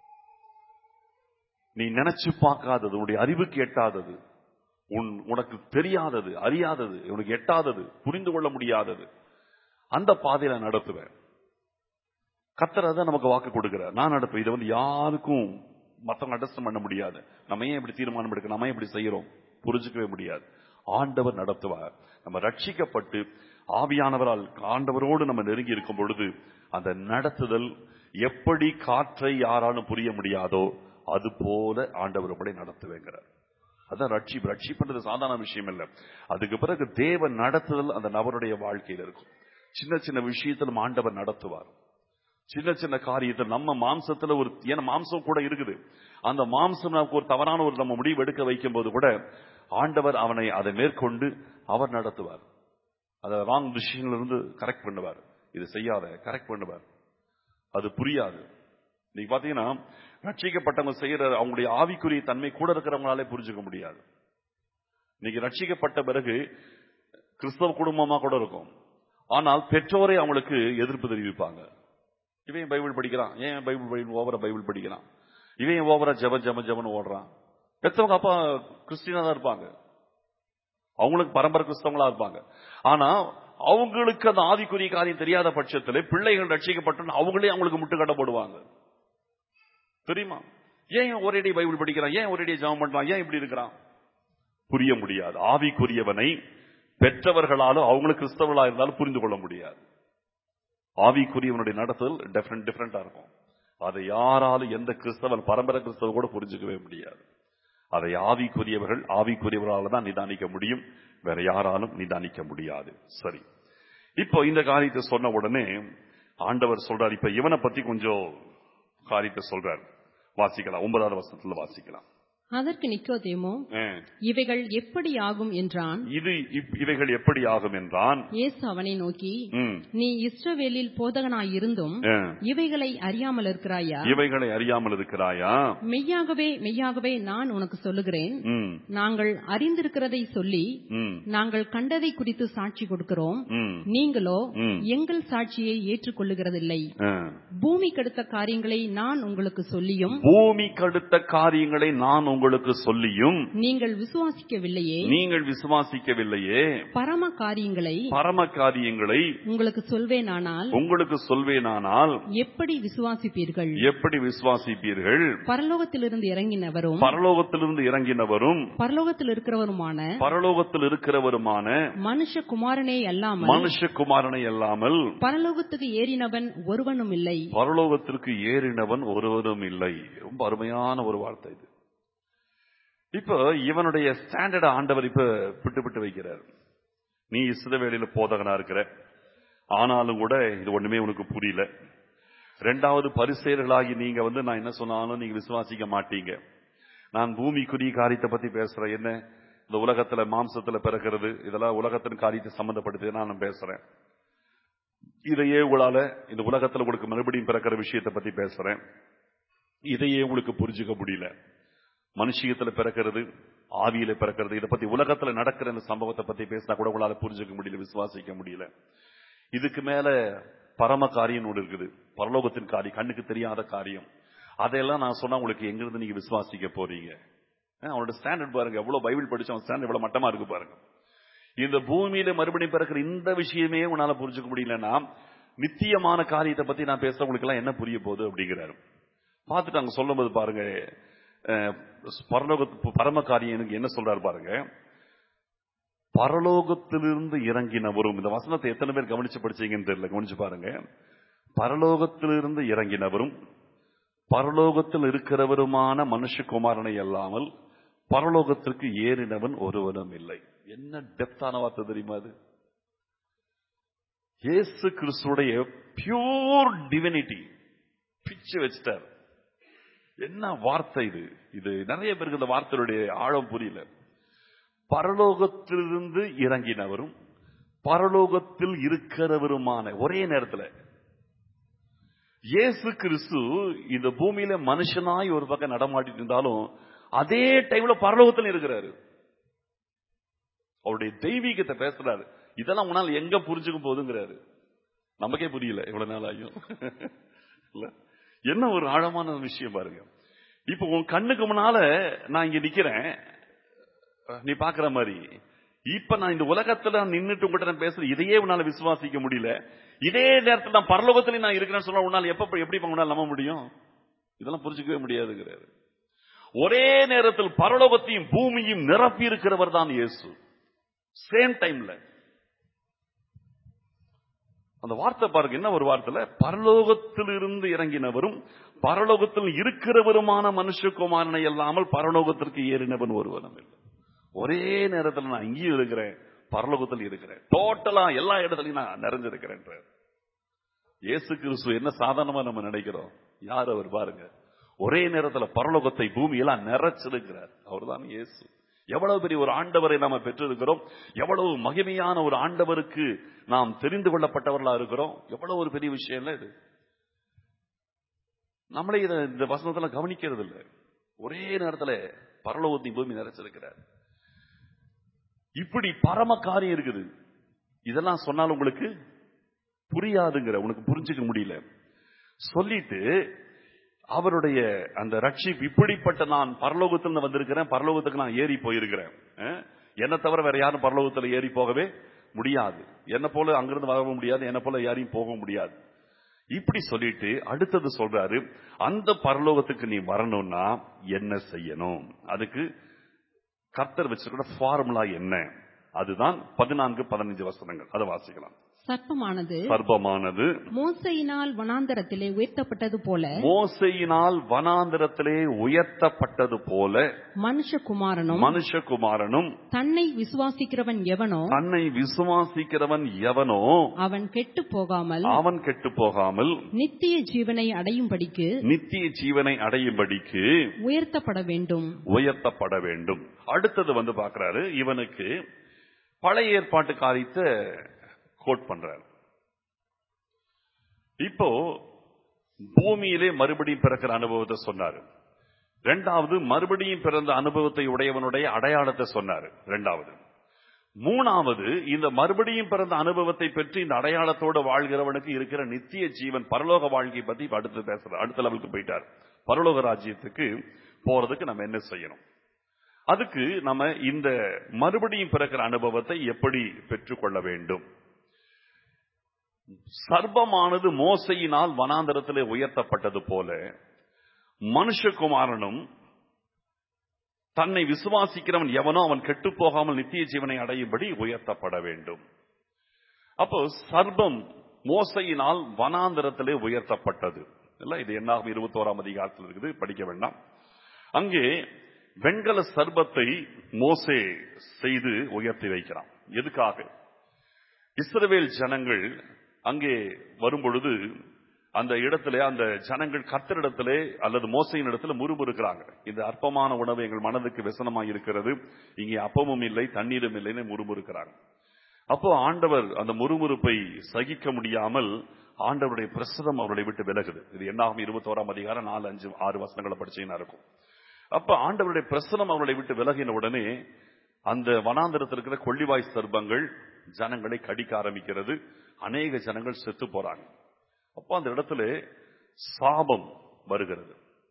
நீ நினைச்சு பார்க்காதது, உன்னுடைய அறிவுக்கு எட்டாதது, உனக்கு தெரியாதது, அறியாதது, உனக்கு எட்டாதது, புரிந்து கொள்ள முடியாதது, அந்த பாதையில நடத்துவேன். கர்த்தர் தான் நமக்கு வாக்கு கொடுக்கிறார். நான் நடத்துவேன். இதை வந்து யாருக்கும் மற்றவங்க அண்டர்ஸ்டாண்ட் பண்ண முடியாது. நம்ம ஏன் இப்படி தீர்மானம் எடுக்க, நம்ம ஏன் இப்படி செய்யறோம் புரிஞ்சுக்கவே முடியாது. ஆண்டவர் நடத்துவார். நம்ம ரட்சிக்கப்பட்டு ஆவியானவரால் ஆண்டவரோடு நம்ம நெருங்கி இருக்கும் பொழுது அந்த நடத்துதல் எப்படி காற்றை யாராலும் புரிய முடியாதோ அது போல ஆண்டவர் அப்படி நடத்துவேங்கிறார். அதான் ரட்சிப்புன்றது சாதாரண விஷயம் இல்லை. அதுக்கு பிறகு தேவன் நடத்துதல் அந்த நபருடைய வாழ்க்கையில் இருக்கும். சின்ன சின்ன விஷயத்தில் ஆண்டவர் நடத்துவார். சின்ன சின்ன காரியத்தில் நம்ம மாம்சத்துல ஒரு, ஏன்னா மாம்சம் கூட இருக்குது, அந்த மாம்சம் நமக்கு ஒரு தவறான ஒரு நம்ம முடிவு எடுக்க வைக்கும் போது கூட ஆண்டவர் அவனை அதை மேற்கொண்டு அவர் நடத்துவார். அதை ராங் டிசிஷன்ல இருந்து கரெக்ட் பண்ணுவார். இது செய்யாத கரெக்ட் பண்ணுவார். அது புரியாது. நீங்க பாத்தீங்கன்னா ரட்சிக்கப்பட்டவங்க செய்யற அவங்களுடைய ஆவிக்குரிய தன்மை கூட இருக்கிறவங்களாலே புரிஞ்சுக்க முடியாது. இன்னைக்கு ரட்சிக்கப்பட்ட பிறகு கிறிஸ்தவ குடும்பமா கூட இருக்கும், ஆனால் பெற்றோரை அவங்களுக்கு எதிர்ப்பு தெரிவிப்பாங்க. இவன் பைபிள் படிக்கிறான், ஏன் பைபிள் ஓவரா பைபிள் படிக்கிறான், இவன் ஓவரா ஜபன் ஓடுறான். பெற்றவங்க அப்பா கிறிஸ்டியனா தான் இருப்பாங்க, அவங்களுக்கு பரம்பரை கிறிஸ்தவங்களா இருப்பாங்க. ஆனா அவங்களுக்கு அந்த ஆவிக்குரிய காரியம் தெரியாத பட்சத்தில் பிள்ளைகள் ரட்சிக்கப்பட்டு அவங்களே அவங்களுக்கு முட்டுக்கட்ட போடுவாங்க. தெரியுமா? ஏன் ஒரேடி பைபிள் படிக்கிறான், ஏன் ஒரேடி ஜெபம் பண்றான், ஏன் இப்படி இருக்கிறான், புரிய முடியாது. ஆவிக்குரியவனை பெற்றவர்களாலும் அவங்களுக்கு கிறிஸ்தவர்களா இருந்தாலும் புரிந்து கொள்ள முடியாது. ஆவிக்குரியவனுடைய நடத்தல் டிஃபரெண்டா இருக்கும். அதை யாராலும் எந்த கிறிஸ்தவன் பரம்பரை கிறிஸ்தவ கூட புரிஞ்சுக்கவே முடியாது. அதை ஆவிக்குரியவர்களால் தான் நிதானிக்க முடியும், வேற யாராலும் நிதானிக்க முடியாது. சரி, இப்போ இந்த காரியத்தை சொன்ன உடனே ஆண்டவர் சொல்றார், இப்ப இவனை பத்தி கொஞ்சம் காரியத்தை சொல்றார். வாசிக்கலாம், 9வது வசனத்துல வாசிக்கலாம். அதற்கு நிக்கோதேமு, இவைகள் எப்படி ஆகும் என்றான். இவைகள் எப்படி ஆகும் என்றான். இயேசு அவனை நோக்கி, நீ இஸ்ரவேலில் போதகனாயிருந்தும் இவைகளை அறியாமல் இருக்கிறாயா? இவைகளை அறியாமல் இருக்கிறாயா? மெய்யாகவே மெய்யாகவே நான் உனக்கு சொல்லுகிறேன், நாங்கள் அறிந்திருக்கிறதை சொல்லி நாங்கள் கண்டதை குறித்து சாட்சி கொடுக்கிறோம், நீங்களோ எங்கள் சாட்சியை ஏற்றுக்கொள்ளுகிறதில்லை. பூமி கடுத்த காரியங்களை நான் உங்களுக்கு சொல்லியும் உங்களுக்கு சொல்லியும் நீங்கள் விசுவாசிக்கவில்லையே. பரம காரியங்களை உங்களுக்கு சொல்வேனானால் எப்படி விசுவாசிப்பீர்கள்? பரலோகத்திலிருந்து இறங்கினவரும் பரலோகத்தில் இருக்கிறவருமான மனுஷகுமாரனே அல்லாமல் பரலோகத்துக்கு ஏறினவன் ஒருவனும் இல்லை. ரொம்ப அருமையான ஒரு வார்த்தை இது. இப்போ இவனுடைய ஸ்டாண்டர்ட் ஆண்டவர் இப்ப விட்டு வைக்கிறார். நீ இஸ்ரவேலில போதகனா இருக்கிற, ஆனாலும் கூட இது ஒண்ணுமே உனக்கு புரியல. 2வது பரிசேயர்களாகி நீங்க நான் என்ன சொன்னாலும் நீங்க விசுவாசிக்க மாட்டீங்க. நான் பூமிக்குரிய காரியத்தை பத்தி பேசுறேன். என்ன இந்த உலகத்துல மாம்சத்துல பிறக்கிறது, இதெல்லாம் உலகத்தின் காரியத்தை சம்பந்தப்படுத்தி நான் பேசுறேன். இதையே உங்களால இந்த உலகத்துல உங்களுக்கு மறுபடியும் பிறக்கிற விஷயத்தை பத்தி பேசுறேன். இதையே உங்களுக்கு புரிஞ்சுக்க முடியல. மனுஷியத்துல பிறக்கிறது, ஆவியில பிறக்கிறது, இதை பத்தி உலகத்துல நடக்கிற இந்த சம்பவத்தை பத்தி பேசினா கூட உங்களால புரிஞ்சுக்க முடியல, விசுவாசிக்க முடியல. இதுக்கு மேல பரம காரியம் ஒன்று இருக்குது, பரலோகத்தின் காரியம், கண்ணுக்கு தெரியாத காரியம். அதையெல்லாம் நான் சொன்னா உங்களுக்கு எங்கிருந்து நீங்க விசுவாசிக்க போறீங்க? அவனோட ஸ்டாண்டர்ட் பாருங்க, எவ்வளவு பைபிள் படிச்சு அவன் ஸ்டாண்டர்ட் எவ்வளவு மட்டமா இருக்கு பாருங்க. இந்த பூமியில மறுபடியும் பிறக்கிற இந்த விஷயமே உன்னால புரிஞ்சுக்க முடியலன்னா நித்தியமான காரியத்தை பத்தி நான் பேச உங்களுக்கு எல்லாம் என்ன புரிய போகுது அப்படிங்கிறாரு. பார்த்துட்டு அங்க சொல்லும் போது பாருங்க, பரம காரியம் எனக்கு என்ன சொல்றாரு பாருங்க. பரலோகத்திலிருந்து இறங்கினவரும், இந்த வசனத்தை எத்தனை பேர் கவனிச்சு படிச்சீங்கன்னு தெரியல, கவனிச்சு பாருங்க. பரலோகத்திலிருந்து இறங்கினவரும் பரலோகத்தில் இருக்கிறவருமான மனுஷகுமாரனை அல்லாமல் பரலோகத்திற்கு ஏறினவன் ஒருவனும் இல்லை. என்ன டெப்தான வார்த்தை தெரியுமா அது? இயேசு கிறிஸ்துடைய பியூர் டிவினிட்டி பிச்சு வச்சிட்டார். என்ன வார்த்தை இது! இது நிறைய பேருக்கு இந்த வார்த்தையுடைய ஆழம் புரியல. பரலோகத்திலிருந்து இறங்கினவரும் பரலோகத்தில் இருக்கிறவருமான, ஒரே நேரத்தில் இயேசு கிறிஸ்து இந்த பூமியில மனுஷனாய் ஒரு பக்கம் நடமாட்டிட்டு இருந்தாலும் அதே டைம்ல பரலோகத்தில் இருக்கிறாரு. அவருடைய தெய்வீகத்தை பேசுறாரு. இதெல்லாம் உன்னால் எங்க புரிஞ்சுக்க போகுதுங்கிறாரு. நமக்கே புரியல இவ்வளவு நாள் ஆகும். என்ன ஒரு ஆழமான விஷயம் பாருங்க. இப்ப உன் கண்ணுக்கு முன்னால நான் இங்க நிக்கிறேன், நீ பாக்குற மாதிரி. இப்ப நான் இந்த உலகத்துல நின்னுட்டு உங்ககிட்ட நான் பேசுறேன், இதையே உன்னால விசுவாசிக்க முடியல. இதே நேரத்தில் நான் பரலோகத்திலே நான் இருக்கிறேன்னு சொன்னா உன்னால எப்படி உன்னால நம்ப முடியும்? இதெல்லாம் புரிஞ்சுக்கவே முடியாதுங்கிறாரு. ஒரே நேரத்தில் பரலோகத்தையும் பூமியும் நிரப்பி இருக்கிறவர் தான் இயேசு. சேம் டைம்ல. அந்த வார்த்தை பாருங்க, என்ன ஒரு வார்த்தை, பரலோகத்தில் இருந்து இறங்கினவரும் பரலோகத்தில் இருக்கிறவருமான மனுஷகுமாரனை அல்லாமல் பரலோகத்திற்கு ஏறினவன் ஒருவனும் இல்லை. ஒரே நேரத்தில் நான் இங்கேயும் இருக்கிறேன், பரலோகத்தில் இருக்கிறேன், டோட்டலா எல்லா இடத்துலயும் நான் நிறைஞ்சிருக்கிறேன். இயேசு கிறிஸ்து என்ன சாதாரணமா நம்ம நினைக்கிறோம்? யார் அவர் பாருங்க. ஒரே நேரத்தில் பரலோகத்தை பூமியெல்லாம் நிறைச்சிருக்கிறார். அவர்தான் இயேசு. எவ்வளவு பெரிய ஒரு ஆண்டவரை நாம பெற்றிருக்கிறோம், எவ்வளவு மகிமையான ஒரு ஆண்டவருக்கு நாம் தெரிந்து கொள்ளப்பட்டவர்களா இருக்கிறோம். எவ்வளவு ஒரு பெரிய விஷயம் இல்ல இது. நம்மளே இந்த வசனத்துல கவனிக்கிறது இல்லை. ஒரே நேரத்தில் பரலோகத்தை பூமி நிறைச்சிருக்கிறார். இப்படி பரம காரியம் இருக்குது. இதெல்லாம் சொன்னாலும் உங்களுக்கு புரியாதுங்கிற, உனக்கு புரிஞ்சுக்க முடியல சொல்லிட்டு அவருடைய அந்த ரட்சிப்பு இப்படிப்பட்ட, நான் பரலோகத்தில் வந்திருக்கிறேன், பரலோகத்துக்கு நான் ஏறி போயிருக்கிறேன், என்ன தவிர வேற யாரும் பரலோகத்தில் ஏறி போகவே முடியாது, என்ன போல அங்கிருந்து வர முடியாது, என்ன போல யாரையும் போக முடியாது. இப்படி சொல்லிட்டு அடுத்தது சொல்றாரு, அந்த பரலோகத்துக்கு நீ வரணும்னா என்ன செய்யணும்? அதுக்கு கர்த்தர் வச்சிருக்கிற ஃபார்முலா என்ன? அதுதான் 14-15 வசனங்கள். அதை வாசிக்கலாம். சர்ப்பமானது மோசேயினால் வனாந்தரத்திலே உயர்த்தப்பட்டது போல மனுஷகுமாரனும் தன்னை விசுவாசிக்கிறவன் எவனோ அவன் கெட்டு போகாமல் நித்திய ஜீவனை அடையும்படிக்கு உயர்த்தப்பட வேண்டும். அடுத்தது பார்க்கிறாரு, இவனுக்கு பழைய ஏற்பாட்டு காரியத்தை கோட் பண்றார். இப்போ பூமியிலே மறுபடியும் பிறக்கிற அனுபவத்தை சொன்னாரு. இரண்டாவது, மறுபடியும் பிறந்த அனுபவத்தை உடையவனுடைய அடையாளத்தை சொன்னாரு. இரண்டாவது. மூணாவது, இந்த மறுபடியும் பிறந்த அனுபவத்தை பெற்று இந்த அடையாளத்தோடு வாழ்கிறவனுக்கு இருக்கிற நித்திய ஜீவன், பரலோக வாழ்க்கை பத்தி அடுத்து பேசுறாரு. அடுத்த லெவலுக்கு போயிட்டார். பரலோக ராஜ்யத்துக்கு போறதுக்கு நம்ம என்ன செய்யணும்? அதுக்கு நம்ம இந்த மறுபடியும் பிறக்கிற அனுபவத்தை எப்படி பெற்றுக்கொள்ள வேண்டும்? சர்ப்பமானது மோசையினால் வனாந்தரத்திலே உயர்த்தப்பட்டது போல மனுஷகுமாரனும் தன்னை விசுவாசிக்கிறவன் எவனோ அவன் கெட்டு போகாமல் நித்திய ஜீவனை அடையும்படி உயர்த்தப்பட வேண்டும். அப்போ சர்ப்பம் மோசையினால் வனாந்தரத்திலே உயர்த்தப்பட்டது. இது என்னாகும் 21ஆம் அதிகாரத்தில் இருக்குது, படிக்க வேண்டாம். அங்கே வெண்கல சர்ப்பத்தை மோசே செய்து உயர்த்தி வைக்கிறான். எதுக்காக? இஸ்ரவேல் ஜனங்கள் அங்கே வரும்பொழுது அந்த இடத்துல அந்த ஜனங்கள் கர்த்தரிடத்திலே அல்லது மோசையின் இடத்துல முறுமுறுக்கிறாங்க. இந்த அற்பமான உணவு எங்கள் மனதுக்கு விசனமாக இருக்கிறது, இங்கே அப்பமும் இல்லை தண்ணீரும் இல்லைன்னு முறுமுறுக்கிறாங்க. அப்போ ஆண்டவர் அந்த முறுமுறுப்பை சகிக்க முடியாமல் ஆண்டவருடைய பிரசனம் அவர்களை விட்டு விலகுது. இது என்னாகும் 21ஆம் அதிகாரம் 4, 5, 6 வசனங்களை படிச்சீங்கன்னா இருக்கும். அப்ப ஆண்டவருடைய பிரசனம் அவர்களை விட்டு விலகின உடனே அந்த வனாந்தரத்தில் இருக்கிற கொள்ளிவாய் சர்ப்பங்கள் ஜனங்களை கடிக்க ஆரம்பிக்கிறது. அநேக ஜனங்கள் செத்து போறாங்க. அப்ப அந்த இடத்துல சாபம் வருகிறது.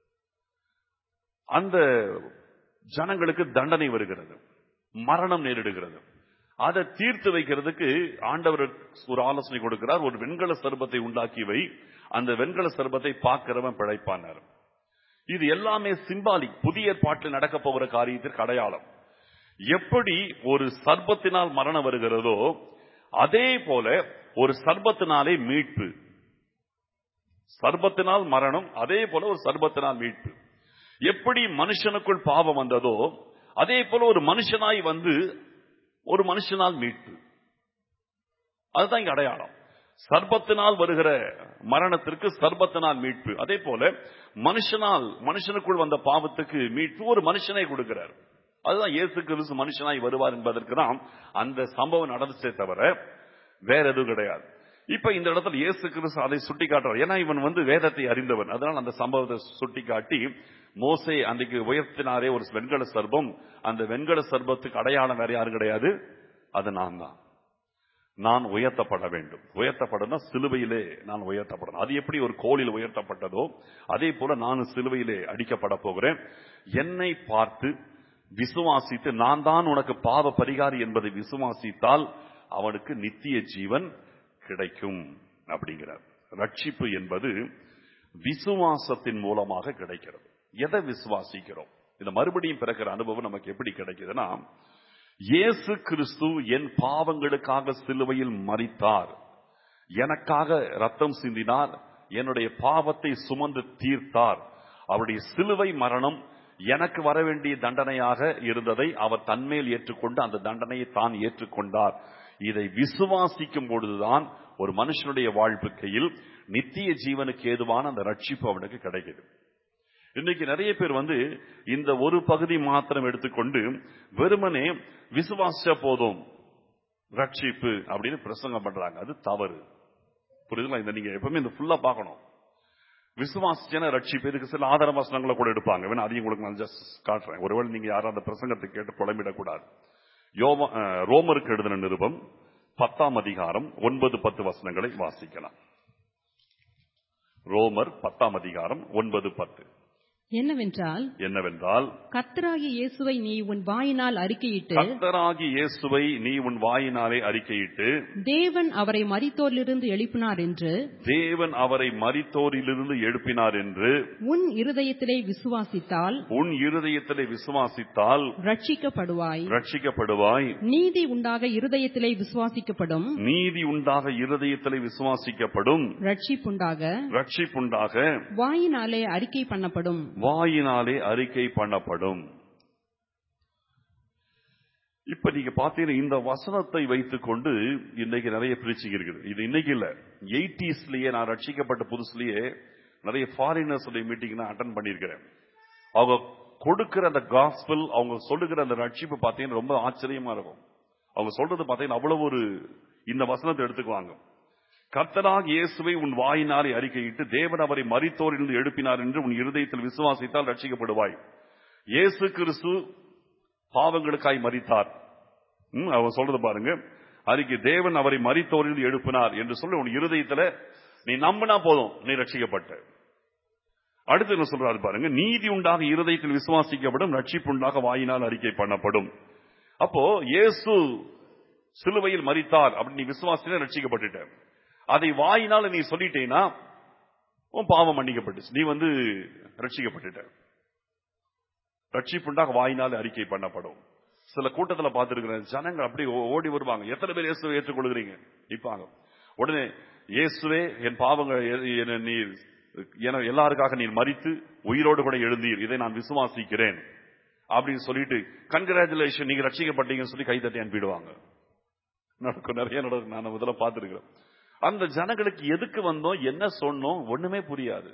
அந்த ஜனங்களுக்கு தண்டனை வருகிறது, மரணம் நேரிடுகிறது. அதை தீர்த்து வைக்கிறதுக்கு ஆண்டவர் ஒரு ஆலோசனை கொடுக்கிறார். ஒரு வெண்கல சர்ப்பத்தை உண்டாக்கி வை, அந்த வெண்கல சர்ப்பத்தை பார்க்கிறவன் பிழைப்பானார். இது எல்லாமே சிம்பாலிக், புதிய ஏற்பாட்டில் நடக்க போகிற காரியத்திற்கு அடையாளம். எப்படி ஒரு சர்ப்பத்தினால் மரணம் வருகிறதோ அதே போல ஒரு சர்ப்பத்தினாலே மீட்பு. சர்ப்பத்தினால் மரணம், அதே போல ஒரு சர்ப்பத்தினால் மீட்பு. எப்படி மனுஷனுக்குள் பாவம் வந்ததோ அதே போல ஒரு மனுஷனாய் வந்து ஒரு மனுஷனால் மீட்பு. அதுதான் இங்க அடையாளம். சர்ப்பத்தினால் வருகிற மரணத்திற்கு சர்ப்பத்தினால் மீட்பு, அதே போல மனுஷனுக்குள் வந்த பாவத்துக்கு மீட்பு ஒரு மனுஷனை கொடுக்கிறார். அதுதான் இயேசு கிறிஸ்து மனுஷனாய் வருவார் என்பதற்கு தான் அந்த சம்பவம் நடந்துச்சே தவிர வேற எதுவும் கிடையாது. இப்ப இந்த இடத்துல இயேசு கிறிஸ்து அதை சுட்டி காட்டுறார். ஏன்னா இவன் வேதத்தை அறிந்தவன். அதனால் அந்த சம்பவத்தை சுட்டி காட்டி, மோசே அன்றைக்கு உயர்த்தினாரே ஒரு வெண்கல சர்பம், அந்த வெண்கல சர்பத்துக்கு அடையாளம் வேற யாரும் கிடையாது, அது நான் தான். நான் உயர்த்தப்பட வேண்டும். உயர்த்தப்படனா சிலுவையிலே நான் உயர்த்தப்படணும். அது எப்படி ஒரு கோலில் உயர்த்தப்பட்டதோ அதே போல நான் சிலுவையிலே அடிக்கப்பட போகிறேன். என்னை பார்த்து விசுவாசித்து, நான் தான் உனக்கு பாவ பரிகாரி என்பதை விசுவாசித்தால் அவனுக்கு நித்திய ஜீவன் கிடைக்கும் அப்படிங்கிறார். ரட்சிப்பு என்பது விசுவாசத்தின் மூலமாக கிடைக்கிறது. எதை விசுவாசிக்கிறோம்? இந்த மறுபடியும் பிறக்கிற அனுபவம் நமக்கு எப்படி கிடைக்குதுன்னா, இயேசு கிறிஸ்து என் பாவங்களுக்காக சிலுவையில் மரித்தார், எனக்காக ரத்தம் சிந்தினார், என்னுடைய பாவத்தை சுமந்து தீர்த்தார். அவருடைய சிலுவை மரணம் எனக்கு வர வேண்டிய தண்டனையாக இருந்ததை அவர் தன்மேல் ஏற்றுக்கொண்டு அந்த தண்டனையை தான் ஏற்றுக்கொண்டார். இதை விசுவாசிக்கும் பொழுதுதான் ஒரு மனுஷனுடைய வாழ்க்கையில் நித்திய ஜீவனுக்கு ஏதுவான அந்த ரட்சிப்பு அவனுக்கு கிடைக்குது. இன்னைக்கு நிறைய பேர் இந்த ஒரு பகுதி மாத்திரம் எடுத்துக்கொண்டு வெறுமனே விசுவாசிச்ச போதும் ரட்சிப்பு அப்படின்னு பிரசங்கம் பண்றாங்க. அது தவறு. புரியுதுங்களா? இந்த நீங்க எப்பவுமே இந்த ஃபுல்லா பார்க்கணும். விசுவாசிச்சன ரட்சிப்பு. இதுக்கு சில ஆதார வசனங்களை கூட எடுப்பாங்க. வேணா அதையும் உங்களுக்கு நான் ஜஸ்ட் காட்டுறேன். ஒருவேளை நீங்க யாரும் அந்த பிரசங்கத்தை கேட்டு குழம்பிடக்கூடாது. ரோமருக்கு எழுதின நிருபம் 10ஆம் அதிகாரம் 9-10 வசனங்களை வாசிக்கலாம். ரோமர் 10ஆம் அதிகாரம் 9-10. என்னவென்றால், கர்த்தராகிய இயேசுவை நீ உன் வாயினால் அறிக்கையிட்டு தேவன் அவரை மரித்தோரிலிருந்து எழுப்பினார் என்று உன் இருதயத்திலே விசுவாசித்தால் ரட்சிக்கப்படுவாய். நீதி உண்டாக இருதயத்திலே விசுவாசிக்கப்படும், ரட்சிப்புண்டாக வாயினாலே அறிக்கை பண்ணப்படும். இப்ப நீங்க பாத்தீங்கன்னா இந்த வசனத்தை வைத்துக் கொண்டு இன்னைக்கு நிறைய பிரீச்சிங் இருக்குது. இது இன்னைக்கு இல்ல, 80ஸ்லயே நான் ரட்சிக்கப்பட்ட புதுசுலயே நிறைய ஃபாரினர்ஸ் மீட்டிங் நான் அட்டெண்ட் பண்ணியிருக்கிறேன். அவங்க கொடுக்கிற அந்த காஸ்பல், அவங்க சொல்லுகிற அந்த ரட்சிப்பு பாத்தீங்கன்னா ரொம்ப ஆச்சரியமா இருக்கும். அவங்க சொல்றது பாத்தீங்கன்னா அவ்வளவு ஒரு, இந்த வசனத்தை எடுத்துக்குவாங்க. கர்த்தராகிய இயேசுவை உன் வாயினாலே அறிக்கையிட்டு தேவன் அவரை மரித்தோரிலிருந்து எழுப்பினார் என்று உன் இருதயத்தில் விசுவாசித்தால் ரட்சிக்கப்படுவாய். இயேசு கிறிஸ்து பாவங்களுக்காய் மரித்தார். அவன் சொல்றது பாருங்க, அறிக்கை தேவன் அவரை மரித்தோரிலிருந்து எழுப்பினார் என்று சொல்லி உன் இருதயத்துல நீ நம்பினா போதும், நீ ரட்சிக்கப்பட்ட. அடுத்து என்ன சொல்றாரு பாருங்க, நீதி உண்டாக இருதயத்தில் விசுவாசிக்கப்படும், ரட்சிப்பு உண்டாக வாயினால் அறிக்கை பண்ணப்படும். அப்போ இயேசு சிலுவையில் மரித்தார் அப்படி நீ விசுவாசினா ரட்சிக்கப்பட்டுட்ட. அதை வாயினால நீ சொல்லிட்டேன்னா உன் பாவம் மன்னிக்கப்பட்டுச்சு, நீ ரட்சிக்கப்பட்டுட்ட. ரட்சிப்புண்டாக வாயினால் அறிக்கை பண்ணப்படும். சில கூட்டத்தில் பார்த்திருக்கிற ஜனங்கள் அப்படி ஓடி வருவாங்க, எத்தனை பேர் இயேசுவை ஏற்றுக்கொள்கிறீங்க நிற்பாங்க. உடனே இயேசுவே என் பாவங்கள் நீர் எல்லாருக்காக நீர் மரித்து உயிரோடு கூட எழுந்தீர், இதை நான் விசுவாசிக்கிறேன் அப்படின்னு சொல்லிட்டு கன்கிராச்சுலேஷன் நீங்க ரட்சிக்கப்பட்டீங்கன்னு சொல்லி கைத்தட்டி அனுப்பிடுவாங்க. நடக்கும், நிறைய நடக்கும். நான் முதல்ல பார்த்திருக்கிறேன். அந்த ஜனங்களுக்கு எதுக்கு வந்தோம், என்ன சொன்னோம் ஒண்ணுமே புரியாது.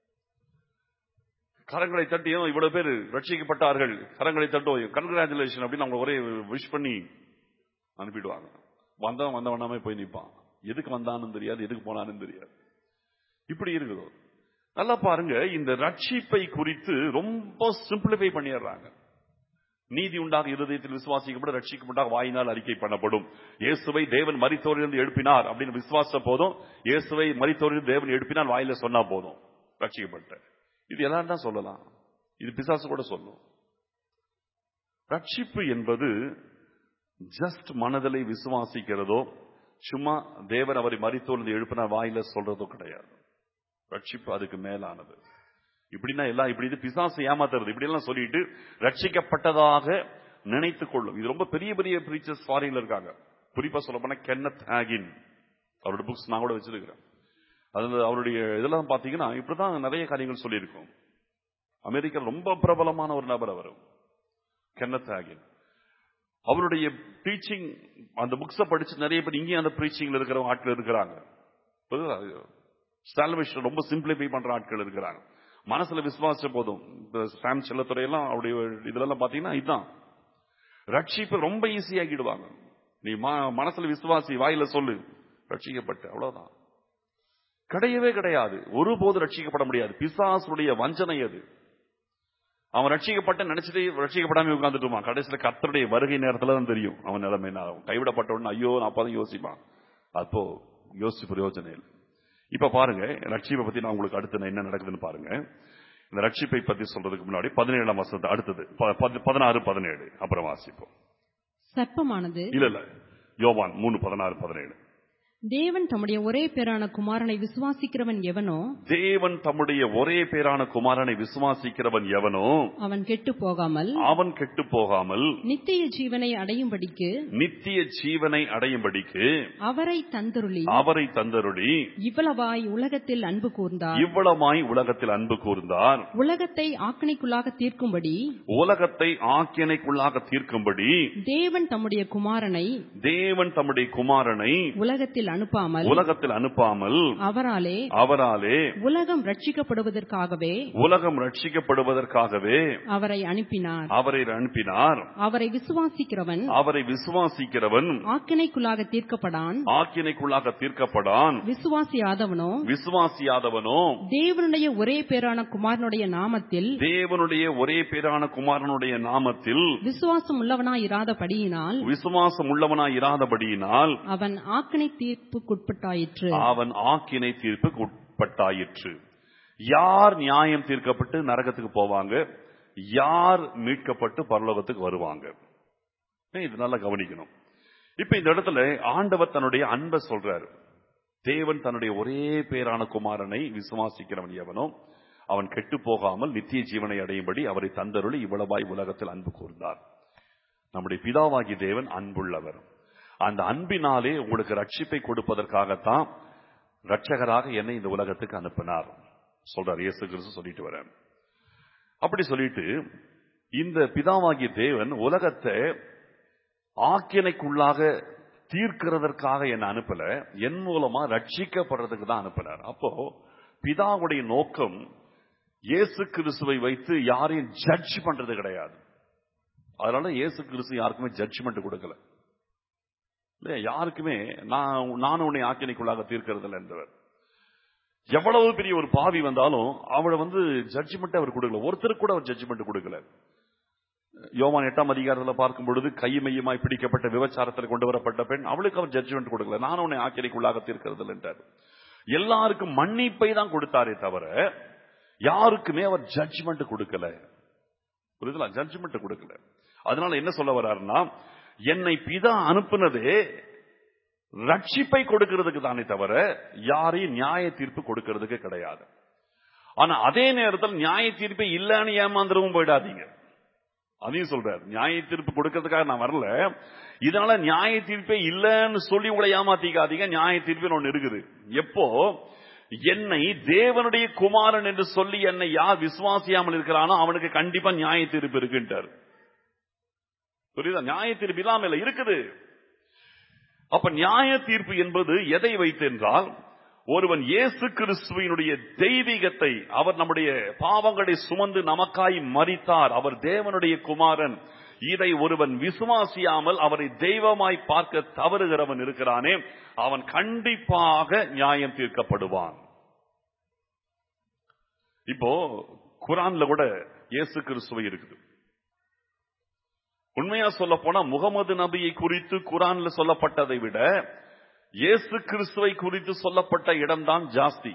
கரங்களை தட்டியும் இவ்வளவு பேர் ரட்சிக்கப்பட்டார்கள், கரங்களை தட்டும் கன்கிராச்சுலேஷன் அப்படின்னு அவங்க ஒரே விஷ் பண்ணி அனுப்பிடுவாங்க. வந்தவனாமே போய் நிற்பான். எதுக்கு வந்தான்னு தெரியாது, எதுக்கு போனான்னு தெரியாது. இப்படி இருக்குது. நல்லா பாருங்க, இந்த ரட்சிப்பை குறித்து ரொம்ப சிம்பிளிஃபை பண்ணிடுறாங்க. நீதி உண்டாக இருதயத்தில் விசுவாசிக்கப்படும், ரட்சிக்கப்பட்டாக வாயினால் அறிக்கை பண்ணப்படும். இயேசுவை தேவன் மரித்தோரிலிருந்து எழுப்பினார் அப்படின்னு விசுவாச போதும். இயேசுவை மரித்தோரிலிருந்து தேவன் எழுப்பினால் வாயில சொன்னா போதும், ரட்சிக்கப்பட்ட. இது எல்லாரும் தான் சொல்லலாம், இது பிசாசு கூட சொல்லும். ரட்சிப்பு என்பது ஜஸ்ட் மனதிலே விசுவாசிக்கிறதோ, சும்மா தேவன் அவரை மரித்தோரிலிருந்து எழுப்பினார் வாயில சொல்றதோ கிடையாது. ரட்சிப்பு அதுக்கு மேலானது. இப்படின்னா எல்லாம் இப்படி இது பிசாசு ஏமாத்துறது, இப்படி எல்லாம் சொல்லிட்டு ரட்சிக்கப்பட்டதாக நினைத்துக் கொள்ளும். இது ரொம்ப பெரிய பெரிய பிரீச்சர்ஸ் ஃபாரின்ல இருக்காங்க. குறிப்பா சொல்ல போனா கென்னத் ஹேகின், அவருடைய புக்ஸ் நான் கூட வச்சிருக்கிறேன். அது அவருடைய இதெல்லாம் பாத்தீங்கன்னா இப்படிதான் நிறைய காரியங்கள் சொல்லியிருக்கோம். அமெரிக்கா ரொம்ப பிரபலமான ஒரு நபர் அவர், கென்னத் ஹேகின். அவருடைய பிரீச்சிங், அந்த புக்ஸை படிச்சு நிறைய பேர் இங்கேயும் அந்த பிரீச்சிங்ல இருக்கிற ஆட்கள் இருக்கிறாங்க. சால்வேஷன் ரொம்ப சிம்பிளிஃபை பண்ற ஆட்கள் இருக்கிறாங்க. மனசுல விசுவாச போதும். சாம் செல்லத்துறையெல்லாம் அவருடைய இதெல்லாம் பாத்தீங்கன்னா இதுதான் ரட்சிப்பு ரொம்ப ஈஸியாகிடுவாங்க. நீ மனசுல விசுவாசி, வாயில சொல்லு, ரட்சிக்கப்பட்டு, அவ்வளவுதான். கிடையவே கிடையாது. ஒருபோது ரட்சிக்கப்பட முடியாது. பிசாசுடைய வஞ்சனை அது. அவன் ரட்சிக்கப்பட்ட நினைச்சிட்டு ரட்சிக்கப்படாம உட்கார்ந்துட்டுமா, கடைசியில கர்த்தருடைய வருகை நேரத்துல தான் தெரியும் அவன் நிலைமை. கைவிடப்பட்ட உடனே ஐயோ நான் அப்பதான் யோசிப்பான். அப்போ யோசிச்சு பிரயோஜனம் இல்லை. இப்ப பாருங்க, ரட்சிப்பை பத்தி நான் உங்களுக்கு அடுத்து என்ன நடக்குதுன்னு பாருங்க. இந்த ரட்சிப்பை பத்தி சொல்றதுக்கு முன்னாடி 17ஆம் வசனத்தை அடுத்தது 16, 17 அப்புறம் வாசிப்போம். சர்ப்பமானது இல்ல யோவான் 3:16-17. தேவன் தம்முடைய ஒரே பேரான குமாரனை விசுவாசிக்கிறவன் எவனோ, தேவன் தம்முடைய ஒரே பேரான குமாரனை விசுவாசிக்கிறவன் எவனோ அவன் கெட்டு போகாமல் நித்திய ஜீவனை அடையும்படிக்கு அவரை தந்தருளி இவ்வளவாய் உலகத்தில் அன்பு கூர்ந்தார். உலகத்தை ஆக்கினைக்குள்ளாக தீர்க்கும்படி தேவன் தம்முடைய குமாரனை உலகத்தில் அனுப்பாமல் அவராலே உலகம் ரட்சிக்கப்படுவதற்காகவே அவரை அனுப்பினார். அவரை விசுவாசிக்கிறவன் ஆக்கினைக்குள்ளாக தீர்க்கப்படான். விசுவாசியாதவனோ தேவனுடைய ஒரே பேரான குமாரனுடைய நாமத்தில் விசுவாசம் உள்ளவனாய் இராதபடியினால் அவன் ஆக்கினை தீர்ப்புக்குட்பட்டாயிற்று. யார் நியாயம் தீர்க்கப்பட்டு நரகத்துக்கு போவாங்க, யார் மீட்கப்பட்டு பரலோகத்துக்கு வருவாங்க, இது நல்லா கவனிக்கணும். இப்ப இந்த இடத்துல ஆண்டவர் தன்னுடைய அன்பை சொல்றாரு. தேவன் தன்னுடைய ஒரே பேரான குமாரனை விசுவாசிக்கிறவன் எவனோ அவன் கெட்டு போகாமல் நித்திய ஜீவனை அடையும்படி அவரை தந்தருளி இவ்வளவாய் உலகத்தில் அன்பு கூர்ந்தார். நம்முடைய பிதாவாகி தேவன் அன்புள்ளவர். அந்த அன்பினாலே உங்களுக்கு ரட்சிப்பை கொடுப்பதற்காகத்தான் ரட்சகராக என்னை இந்த உலகத்துக்கு அனுப்பினார் சொல்றார் இயேசு கிறிஸ்து சொல்லிட்டு வர. அப்படி சொல்லிட்டு இந்த பிதாவாகிய தேவன் உலகத்தை ஆக்கினைக்குள்ளாக தீர்க்கிறதற்காக என்ன அனுப்பல, என் மூலமா ரட்சிக்கப்படுறதுக்கு தான் அனுப்பினார். அப்போ பிதாவுடைய நோக்கம் இயேசு கிறிஸ்துவை வைத்து யாரையும் ஜட்ஜ் பண்றது கிடையாது. அதனால இயேசு கிறிஸ்து யாருக்குமே ஜட்ஜ்மெண்ட் கொடுக்கல. யாருக்குமே நான் உன்னை ஆக்கினைக்குள்ளாக தீர்க்கிறது என்றவர். எவ்வளவு பெரிய ஒரு பாவி வந்தாலும் அவளை ஜட்ஜ்மெண்ட் அவர் கொடுக்கல. ஒருத்தருக்கு கூட அவர் ஜட்ஜ்மெண்ட் கொடுக்கல. யோவான் 8ஆம் அதிகாரத்தில் பார்க்கும் பொழுது கைமையுமாய் பிடிக்கப்பட்ட விபச்சாரத்தில் கொண்டு வரப்பட்ட பெண், அவளுக்கு அவர் ஜட்ஜ்மெண்ட் கொடுக்கல. நான் உன்னை ஆக்கினைக்குள்ளாக தீர்க்கிறது என்றார். எல்லாருக்கும் மன்னிப்பை தான் கொடுத்தாரே தவிர யாருக்குமே அவர் ஜட்ஜ்மெண்ட் கொடுக்கல. புரியுதுல? ஜட்ஜ்மெண்ட் கொடுக்கல. அதனால என்ன சொல்ல வர்றாருன்னா, என்னை பிதா அனுப்புனதே ரட்சிப்பை கொடுக்கிறதுக்கு தானே தவிர யாரையும் நியாய தீர்ப்பு கொடுக்கிறதுக்கு கிடையாது. ஆனா அதே நேரத்தில் நியாய தீர்ப்பை இல்லன்னு ஏமாந்துடவும் போயிடாதீங்க. அதையும் சொல்றாரு, நியாய தீர்ப்பு கொடுக்கிறதுக்காக நான் வரல, இதனால நியாய தீர்ப்பே இல்லன்னு சொல்லி உங்களை ஏமாத்திக்காதீங்க. நியாய தீர்ப்பு ஒண்ணு இருக்குது. எப்போ என்னை தேவனுடைய குமாரன் என்று சொல்லி என்னை யார் விசுவாசியாமல் இருக்கிறானோ அவனுக்கு கண்டிப்பா நியாய தீர்ப்பு இருக்குன்றார். புரியுதா? நியாய தீர்ப்பு இல்லாம இருக்குது. அப்ப நியாய தீர்ப்பு என்பது எதை வைத்து என்றால், ஒருவன் இயேசு கிறிஸ்துவினுடைய தெய்வீகத்தை, அவர் நம்முடைய பாவங்களை சுமந்து நமக்காய் மரித்தார், அவர் தேவனுடைய குமாரன், இதை ஒருவன் விசுவாசியாமல் அவரை தெய்வமாய் பார்க்க தவறுகிறவன் இருக்கிறானே, அவன் கண்டிப்பாக நியாயம் தீர்க்கப்படுவான். இப்போ குர்ஆன்ல கூட இயேசு கிறிஸ்துவை இருக்குது. உண்மையா சொல்ல போனா முகமது நபியை குறித்து குர்ஆன்ல சொல்லப்பட்டதை விட இயேசு கிறிஸ்துவை குறித்து சொல்லப்பட்ட இடம்தான் ஜாஸ்தி.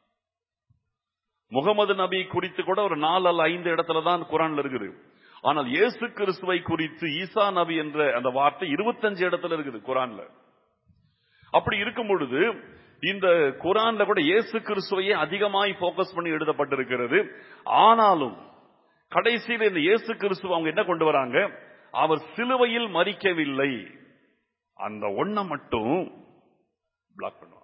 முகமது நபியை குறித்து கூட ஒரு 4 அல்ல 5 இடத்துல தான் குர்ஆன்ல இருக்குது. ஆனால் இயேசு கிறிஸ்துவை குறித்து ஈசா நபி என்ற அந்த வார்த்தை 25 இடத்துல இருக்குது குர்ஆன்ல. அப்படி இருக்கும் பொழுது இந்த குர்ஆன்ல கூட இயேசு கிறிஸ்துவையே அதிகமாய் போக்கஸ் பண்ணி எழுதப்பட்டிருக்கிறது. ஆனாலும் கடைசியில் இந்த இயேசு கிறிஸ்துவ அவங்க என்ன கொண்டு வராங்க, அவர் சிலுவையில் மரிக்கவில்லை, அந்த ஒண்ண மட்டும் பிளாக் பண்ணுவாங்க.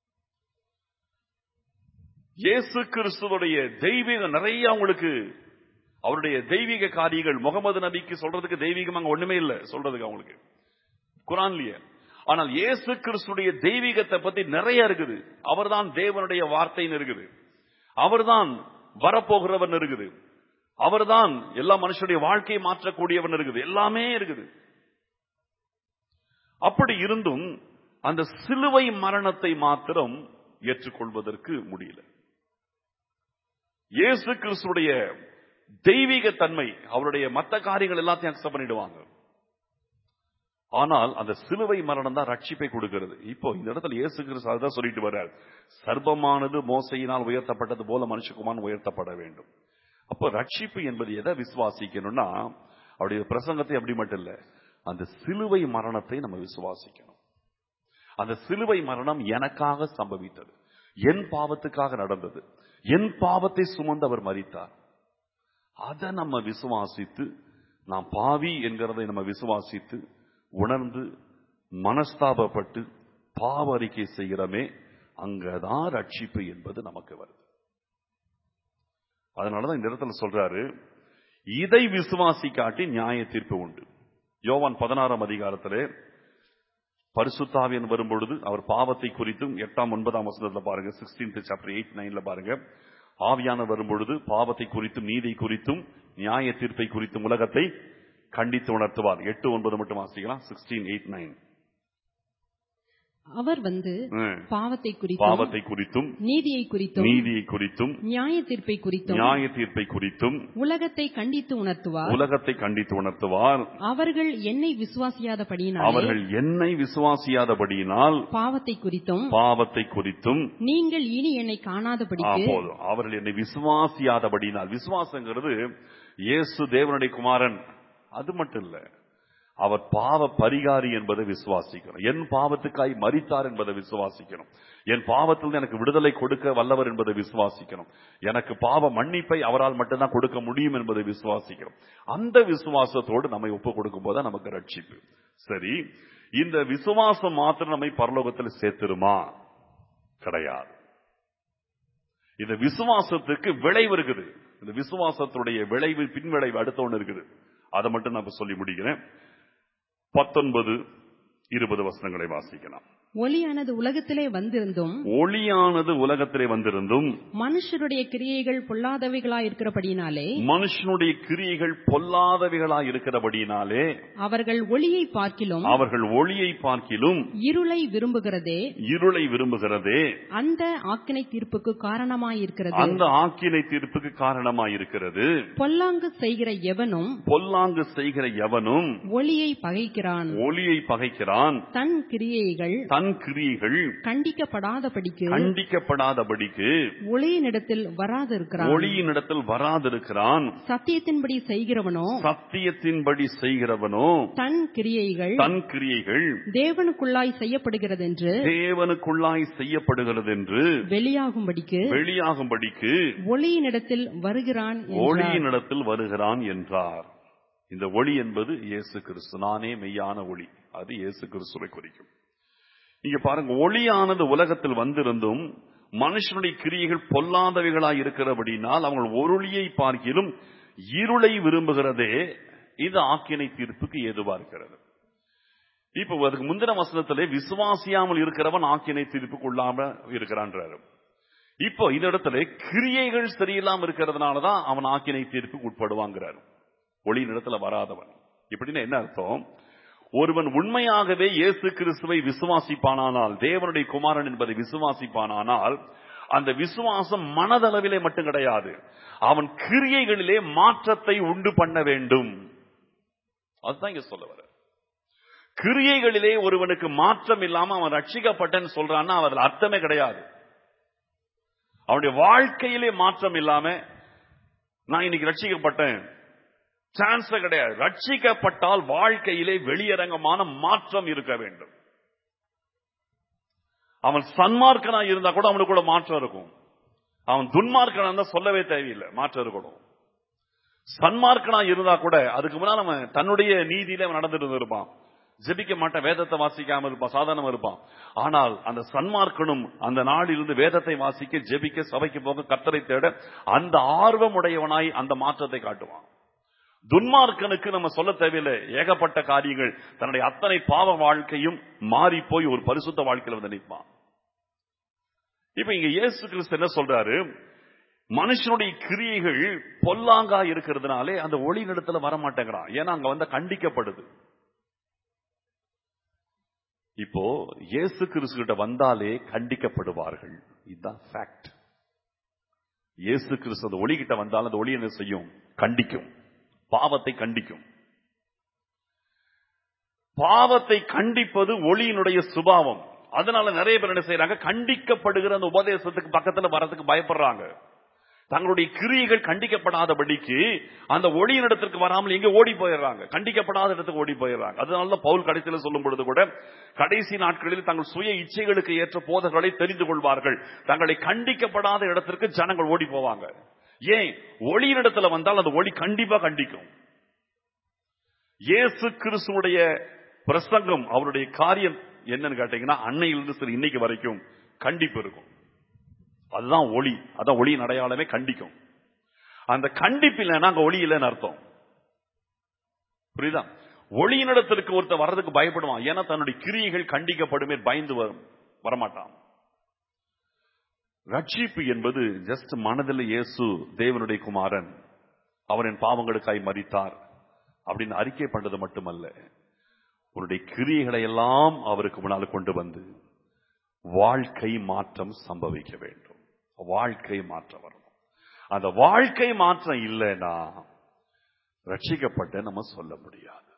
இயேசு கிறிஸ்துவுடைய தெய்வீக நிறைய அவங்களுக்கு அவருடைய தெய்வீக காரியங்கள் முகமது நபிக்கு சொல்றதுக்கு தெய்வீகம் அங்க ஒண்ணுமே இல்லை சொல்றதுக்கு அவங்களுக்கு குர்ஆன்லயே. ஆனால் இயேசு கிறிஸ்துடைய தெய்வீகத்தை பத்தி நிறைய இருக்குது. அவர்தான் தேவனுடைய வார்த்தைன்னு இருக்குது, அவர்தான் வரப்போகிறவன் இருக்குது, அவர்தான் எல்லா மனுஷனுடைய வாழ்க்கையை மாற்றக்கூடியவன் இருக்குது, எல்லாமே இருக்குது. அப்படி இருந்தும் அந்த சிலுவை மரணத்தை மாத்திரம் ஏற்றுக்கொள்வதற்கு முடியல. இயேசு கிறிஸ்துடைய தெய்வீக தன்மை, அவருடைய மற்ற காரியங்கள் எல்லாத்தையும் அக்செப்ட் பண்ணிடுவாங்க. ஆனால் அந்த சிலுவை மரணம் தான் ரட்சிப்பை கொடுக்கிறது. இப்போ இந்த இடத்துல இயேசு கிறிஸ்து அதான் சொல்லிட்டு வர்றார், சர்ப்பமானது மோசையினால் உயர்த்தப்பட்டது போல மனுஷகுமாரன் உயர்த்தப்பட வேண்டும். அப்போ ரட்சிப்பு என்பது எதை விசுவாசிக்கணும்னா, அவருடைய பிரசங்கத்தை அப்படி மட்டும் இல்ல, அந்த சிலுவை மரணத்தை நம்ம விசுவாசிக்கணும். அந்த சிலுவை மரணம் எனக்காக சம்பவித்தது, என் பாவத்துக்காக நடந்தது, என் பாவத்தை சுமந்து அவர் மரித்தார். அதை நம்ம விசுவாசித்து, நாம் பாவி என்கிறதை நம்ம விசுவாசித்து உணர்ந்து மனஸ்தாபப்பட்டு பாவ அறிக்கை செய்கிறோமே, அங்கதான் ரட்சிப்பு என்பது நமக்கு வருது. அதனாலதான் இந்த இடத்துல சொல்றாரு, இதை விசுவாசிக்காட்டி நியாய தீர்ப்பு உண்டு. யோவான் 16 அதிகாரத்திலே பரிசுத்தாவியன் வரும்பொழுது அவர் பாவத்தை குறித்தும் 8-9 வசனத்துல பாருங்க, 16th chapter 8-9 பாருங்க, ஆவியான வரும்பொழுது பாவத்தை குறித்தும் நீதி குறித்தும் நியாய தீர்ப்பை குறித்தும் உலகத்தை கண்டித்து உணர்த்துவார். 8-9 மட்டும் வாசிக்கலாம். 16:8-9. அவர் வந்து பாவத்தை குறித்தும் நீதியை குறித்தும் நியாய தீர்ப்பை குறித்தும் உலகத்தை கண்டித்து உணர்த்துவார். அவர்கள் என்னை விசுவாசியாதபடியினால் பாவத்தை குறித்தும் நீங்கள் இனி என்னை காணாதபடிக்கு. அவர்கள் என்னை விசுவாசியாதபடியினால், விசுவாசங்கிறது இயேசு தேவனுடைய குமாரன் அது மட்டும் இல்ல, அவர் பாவ பரிகாரி என்பதை விசுவாசிக்கணும். என் பாவத்துக்காய் மரித்தார் என்பதை விசுவாசிக்கணும். என் பாவத்தில் எனக்கு விடுதலை கொடுக்க வல்லவர் என்பதை விசுவாசிக்கணும். எனக்கு பாவ மன்னிப்பை அவரால் மட்டும்தான் கொடுக்க முடியும் என்பதை விசுவாசிக்கணும். அந்த விசுவாசத்தோடு நம்மை ஒப்பு கொடுக்கும் போது நமக்கு ரட்சிப்பு. சரி, இந்த விசுவாசம் மாத்திரம் நம்மை பரலோகத்தில் சேர்த்துருமா? கிடையாது. இந்த விசுவாசத்துக்கு விளைவு இருக்குது. இந்த விசுவாசத்துடைய விளைவு, பின்விளைவு அடுத்த ஒன்று இருக்குது. அதை மட்டும் நான் சொல்லி முடிக்கிறேன். 19-20 வசனங்களை வாசிக்கலாம். ஒளியானது உலகத்திலே வந்திருந்தும் மனுஷருடைய கிரியைகள் பொல்லாதவைகளாயிருக்கிறபடியினாலே அவர்கள் ஒளியை பார்க்கிலும் இருளை விரும்புகிறதே அந்த ஆக்கினை தீர்ப்புக்கு காரணமாயிருக்கிறது. பொல்லாங்கு செய்கிற எவனும் ஒளியை பகைக்கிறான், தன் கிரியைகள் கண்டிக்கப்படாதபடிக்கு ஒளியினிடத்தில் வராதிருக்கிறான். சத்தியத்தின்படி செய்கிறவனோ தன் கிரியைகள் தேவனுக்குள்ளாய் செய்யப்படுகிறதென்று வெளியாகும்படிக்கு ஒளியினிடத்தில் வருகிறான் என்றார். இந்த ஒளி என்பது இயேசு கிறிஸ்து. நானே மெய்யான ஒளி, அது இயேசு கிறிஸ்துவை குறிக்கும். இங்க பாருங்க, ஒளியானது உலகத்தில் வந்திருந்தும் மனுஷனுடைய கிரியைகள் பொல்லாதவைகளாய் இருக்கிறபடினால் அவங்கள் ஒளியை பார்க்கிலும் இருளை விரும்புகிறதே இது ஆக்கினை தீர்ப்புக்கு ஏதுவா இருக்கிறது. இப்ப அதுக்கு முந்தின வசனத்திலே விசுவாசியாமல் இருக்கிறவன் ஆக்கினை தீர்ப்புக்கு உள்ளாம இருக்கிறான்றாரு. இப்போ இந்த இடத்துல கிரியைகள் சரியில்லாம இருக்கிறதுனாலதான் அவன் ஆக்கினை தீர்ப்புக்கு உட்படுவாங்கிறாரு. ஒளியின் இடத்துல வராதவன். இப்படின்னா என்ன அர்த்தம்? ஒருவன் உண்மையாகவே இயேசு கிறிஸ்துவை விசுவாசிப்பானால், தேவனுடைய குமாரன் என்பதை விசுவாசிப்பானால், அந்த விசுவாசம் மனதளவிலே மட்டும் கிடையாது, அவன் கிரியைகளிலே மாற்றத்தை உண்டு பண்ண வேண்டும். அதுதான் இங்க சொல்ல வர. கிரியைகளிலே ஒருவனுக்கு மாற்றம் இல்லாம அவன் ரட்சிக்கப்பட்டன்னு சொல்றான்னா அதுல அர்த்தமே கிடையாது. அவனுடைய வாழ்க்கையிலே மாற்றம் இல்லாம நான் இன்னைக்கு ரட்சிக்கப்பட்டேன் சான்ஸ் கிடையாது. ரட்சிக்கப்பட்டால் வாழ்க்கையிலே வெளியரங்கமான மாற்றம் இருக்க வேண்டும். அவன் சன்மார்க்கனா இருந்தா கூட அவனுக்கு கூட மாற்றம் இருக்கும். அவன் துன்மார்க்கனா இருந்தா சொல்லவே தேவையில்லை, மாற்றம் இருக்கணும். சன்மார்க்கனா இருந்தா கூட அதுக்கு முன்னாடி அவன் தன்னுடைய நீதியில அவன் நடந்துட்டு இருப்பான், ஜெபிக்க மாட்டான், வேதத்தை வாசிக்காம இருப்பான், சாதாரணமா இருப்பான். ஆனால் அந்த சன்மார்க்கனும் அந்த நாளிலிருந்து வேதத்தை வாசிக்க, ஜெபிக்க, சபைக்கு போக, கர்த்தரை தேட அந்த ஆர்வம் உடையவனாய் அந்த மாற்றத்தை காட்டுவான். துன்மார்க்கனுக்கு நம்ம சொல்ல தேவையில்லை, ஏகப்பட்ட காரியங்கள், தன்னுடைய அத்தனை பாவ வாழ்க்கையும் மாறி போய் ஒரு பரிசுத்த வாழ்க்கையில வந்து நிற்பான். இப்ப இங்க இயேசு கிறிஸ்து என்ன சொல்றாரு? மனுஷனுடைய கிரியைகள் பொல்லாங்கா இருக்கிறதுனாலே அந்த ஒளி நிலத்துல வரமாட்டேங்கிறான். ஏன்னா அங்க வந்து கண்டிக்கப்படுது. இப்போ இயேசு கிறிஸ்து கிட்ட வந்தாலே கண்டிக்கப்படுவார்கள். இதுதான் ஃபேக்ட். இயேசு கிறிஸ்து அந்த ஒளி கிட்ட வந்தால் அந்த ஒளி என்ன செய்யும்? கண்டிக்கும், பாவத்தை கண்டிக்கும். பாவத்தை கண்டிப்பது ஒளியினுடைய சுபாவம். அதனால நிறைய பேர் என்ன செய்யறாங்க? கண்டிக்கப்படுகிற அந்த உபதேசத்துக்கு பக்கத்துல வரதுக்கு பயப்படுறாங்க. தங்களுடைய கிரியைகள் கண்டிக்கப்படாதபடிக்கு அந்த ஒளியின் இடத்திற்கு வராமல் எங்க ஓடி போயிடுறாங்க, கண்டிக்கப்படாத இடத்துக்கு ஓடி போயிடுறாங்க. அதனால பவுல் கடைசியில் சொல்லும் பொழுது கூட, கடைசி நாட்களில் தங்கள் சுய இச்சைகளுக்கு ஏற்ற போதகளை தெரிந்து கொள்வார்கள். தங்களை கண்டிக்கப்படாத இடத்திற்கு ஜனங்கள் ஓடி போவாங்க. ஏன்? ஒளியின் இடத்துல வந்தால் அந்த ஒளி கண்டிப்பா கண்டிக்கும். இயேசு கிறிஸ்துவுடைய பிரசங்கம், அவருடைய காரியம் என்னன்னு கேட்டீங்கன்னா, அன்னையிலிருந்து சரி இன்னைக்கு வரைக்கும் கண்டிப்பு இருக்கும். அதுதான் ஒளி. அதான் ஒளியின் அடையாளமே கண்டிக்கும். அந்த கண்டிப்பு இல்லைன்னா அங்க ஒளி இல்லைன்னு அர்த்தம். புரியுதா? ஒளியினிடத்திற்கு ஒருத்தர் வர்றதுக்கு பயப்படுவான். ஏன்னா தன்னுடைய கிரியைகள் கண்டிக்கப்படுமே பயந்து வரமாட்டான். ரட்சிப்பு என்பது ஜஸ்ட் மனதில் இயேசு தேவனுடைய குமாரன், அவரின் பாவங்களுக்காய் மரித்தார் அப்படின்னு அறிக்கை பண்றது மட்டுமல்ல, உன்னுடைய கிரியைகளை எல்லாம் அவருக்கு முன்னால் கொண்டு வந்து வாழ்க்கை மாற்றம் சம்பவிக்க வேண்டும். வாழ்க்கை மாற்றம் வரணும். அந்த வாழ்க்கை மாற்றம் இல்லைன்னா ரட்சிக்கப்பட்ட நம்ம சொல்ல முடியாது.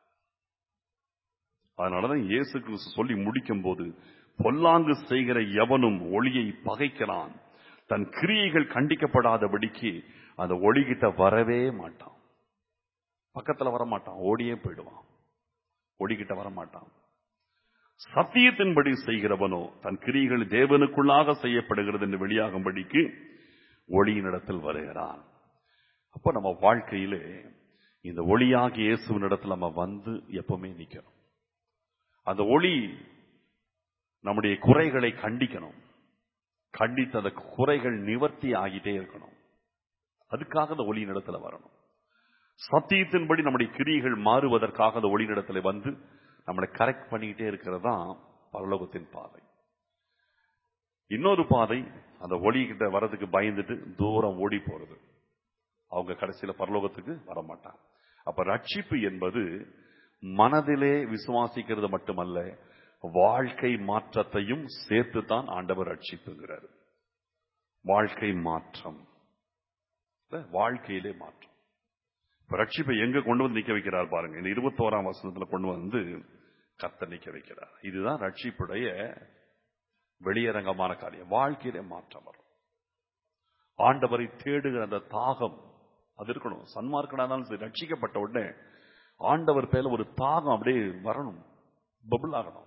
அதனாலதான் இயேசு கிறிஸ்து சொல்லி முடிக்கும் போது, பொல்லாங்கு செய்கிற எவனும் ஒளியை பகைக்கிறான், தன் கிரியைகள் கண்டிக்கப்படாதபடிக்கு அந்த ஒளிகிட்ட வரவே மாட்டான், பக்கத்துல வரமாட்டான், ஓடியே போயிடுவான், ஒளிகிட்ட வரமாட்டான். சத்தியத்தின்படி செய்கிறவனோ தன் கிரியைகள் தேவனுக்குள்ளாக செய்யப்படுகிறது என்று வெளியாகும்படிக்கு ஒளியினிடத்தில் வருகிறான். அப்ப நம்ம வாழ்க்கையிலே இந்த ஒளியாகிய இயேசுவின் இடத்துல நம்ம வந்து எப்பவுமே நிக்கணும். அந்த ஒளி நம்முடைய குறைகளை கண்டிக்கணும், கண்டித்து அந்த குறைகள் நிவர்த்தி ஆகிட்டே இருக்கணும். அதுக்காக அந்த ஒளியின் இடத்துல வரணும். சத்தியத்தின்படி நம்முடைய கிரியைகள் மாறுவதற்காக அந்த ஒளியின் இடத்துல வந்து நம்மளை கரெக்ட் பண்ணிக்கிட்டே இருக்கிறது தான் பரலோகத்தின் பாதை. இன்னொரு பாதை, அந்த ஒளி கிட்ட வர்றதுக்கு பயந்துட்டு தூரம் ஓடி போறது. அவங்க கடைசியில பரலோகத்துக்கு வரமாட்டாங்க. அப்ப ரட்சிப்பு என்பது மனதிலே விசுவாசிக்கிறது மட்டுமல்ல, வாழ்க்கை மாற்றத்தையும் சேர்த்துத்தான் ஆண்டவர் ரட்சிப்புங்கிறார். வாழ்க்கை மாற்றம், வாழ்க்கையிலே மாற்றம். ரட்சிப்பை எங்க கொண்டு வந்து நிக்க வைக்கிறார் பாருங்க. இந்த 21ஆம் வசனத்துல கொண்டு வந்து கர்த்தர் நிக்க வைக்கிறார். இதுதான் ரட்சிப்புடைய வெளியரங்கமான காரியம். வாழ்க்கையிலே மாற்றம் வரும். ஆண்டவரை தேடுகிற அந்த தாகம் அது இருக்கணும். சன்மார்க்கனாலும் சரி, ரட்சிக்கப்பட்ட உடனே ஆண்டவர் பேர்ல ஒரு தாகம் அப்படியே வரணும், பபுள் ஆகணும்.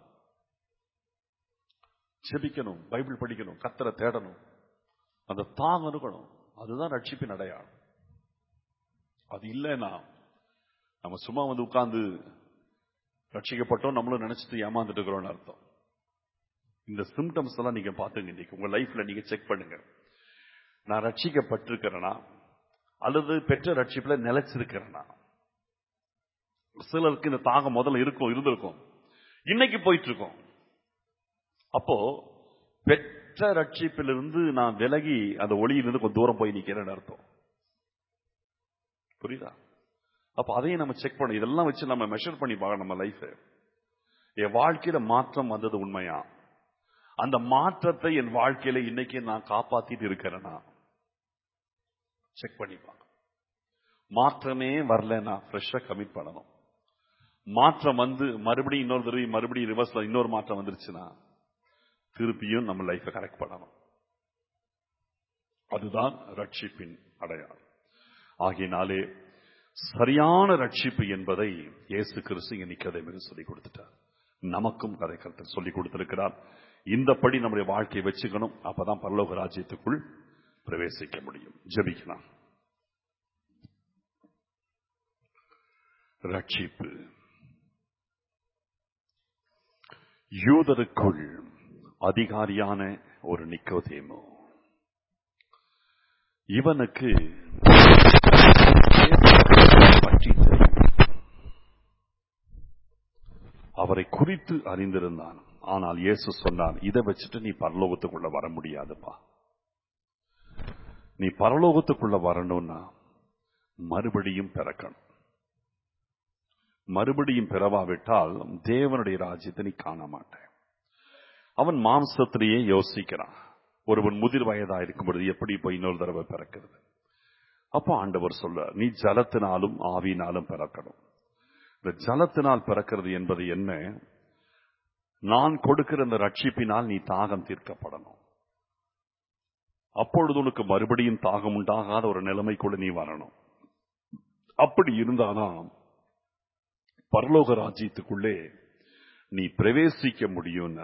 செபிக்கணும், பைபிள் படிக்கணும், கர்த்தரை தேடணும், அந்த தாகம் இருக்கணும். அதுதான் ரட்சிப்பின் அடையாளம். அது இல்லைன்னா நம்ம சும்மா வந்து உட்கார்ந்து ரட்சிக்கப்பட்டோம் நம்மளும் நினைச்சிட்டு ஏமாந்துட்டு இருக்கிறோம்னு அர்த்தம். இந்த சிம்டம்ஸ் எல்லாம் நீங்க பாத்துங்க. இன்னைக்கு உங்க லைஃப்ல நீங்க செக் பண்ணுங்க. நான் ரட்சிக்கப்பட்டிருக்கிறேனா அல்லது பெற்ற ரட்சிப்புல நிலைச்சிருக்கிறேனா? சிலருக்கு இந்த தாகம் முதல்ல இருந்திருக்கும், இன்னைக்கு போயிட்டு இருக்கோம். அப்போ பெற்ற ரட்சிப்பிலிருந்து நான் விலகி அந்த ஒளியிலிருந்து கொஞ்சம் தூரம் போய் நிக்கிறேன்னு அர்த்தம். புரியுதா? அப்ப அதையும் நம்ம செக் பண்ண, இதெல்லாம் வச்சு நம்ம மெஷர் பண்ணி பார்க்கணும் நம்ம லைஃப். என் வாழ்க்கையில மாற்றம் வந்தது உண்மையா? அந்த மாற்றத்தை என் வாழ்க்கையில இன்னைக்கு நான் காப்பாத்திட்டு இருக்கிறேன்னா செக் பண்ணி பார்க்கணும். மாற்றமே வரலன்னா ஃப்ரெஷ்ஷா கமிட் பண்ணணும். மாற்றம் வந்து மறுபடியும் இன்னொரு தடவை மறுபடியும் ரிவர்ஸ்ல இன்னொரு மாற்றம் வந்துருச்சுன்னா திருப்பியும் நம்ம லைஃபை கரெக்ட் பண்ணணும். அதுதான் ரட்சிப்பின் அடையாளம். ஆகையினாலே சரியான ரட்சிப்பு என்பதை இயேசு கிறிஸ்து நிக்கோதேமுக்கு சொல்லிக் கொடுத்துட்டார். நமக்கும் கதை கர்த்தர் சொல்லிக் கொடுத்திருக்கிறார். இந்தபடி நம்முடைய வாழ்க்கையை வச்சுக்கணும். அப்பதான் பரலோக ராஜ்யத்துக்குள் பிரவேசிக்க முடியும். ஜெபிக்கலாம். ரட்சிப்பு யூதருக்குள் அதிகாரியான ஒரு நிக்கோதேமு, இவனுக்கு பற்றி தெரியும், அவரை குறித்து அறிந்திருந்தான். ஆனால் இயேசு சொன்னார், இதை வச்சுட்டு நீ பரலோகத்துக்குள்ள வர முடியாதுப்பா. நீ பரலோகத்துக்குள்ள வரணும்னா மறுபடியும் பிறக்கணும். மறுபடியும் பிறவாவிட்டால் தேவனுடைய ராஜ்யத்தை நீ காண மாட்டேன். அவன் மாம்சத்திலேயே யோசிக்கிறான். ஒருவன் முதிர் வயதா இருக்கும் பொழுது எப்படி போய் இன்னொரு தடவை பிறக்கிறது? அப்போ ஆண்டவர் சொல்றார், நீ ஜலத்தினாலும் ஆவியினாலும் பிறக்கணும். இந்த ஜலத்தினால் பிறக்கிறது என்பது என்ன? நான் கொடுக்கிற இந்த ரட்சிப்பினால் நீ தாகம் தீர்க்கப்படணும். அப்பொழுது உனக்கு மறுபடியும் தாகம் உண்டாகாத ஒரு நிலைமைக்குள்ள நீ வரணும். அப்படி இருந்தாதான் பரலோக ராஜ்யத்துக்குள்ளே நீ பிரவேசிக்க முடியும்.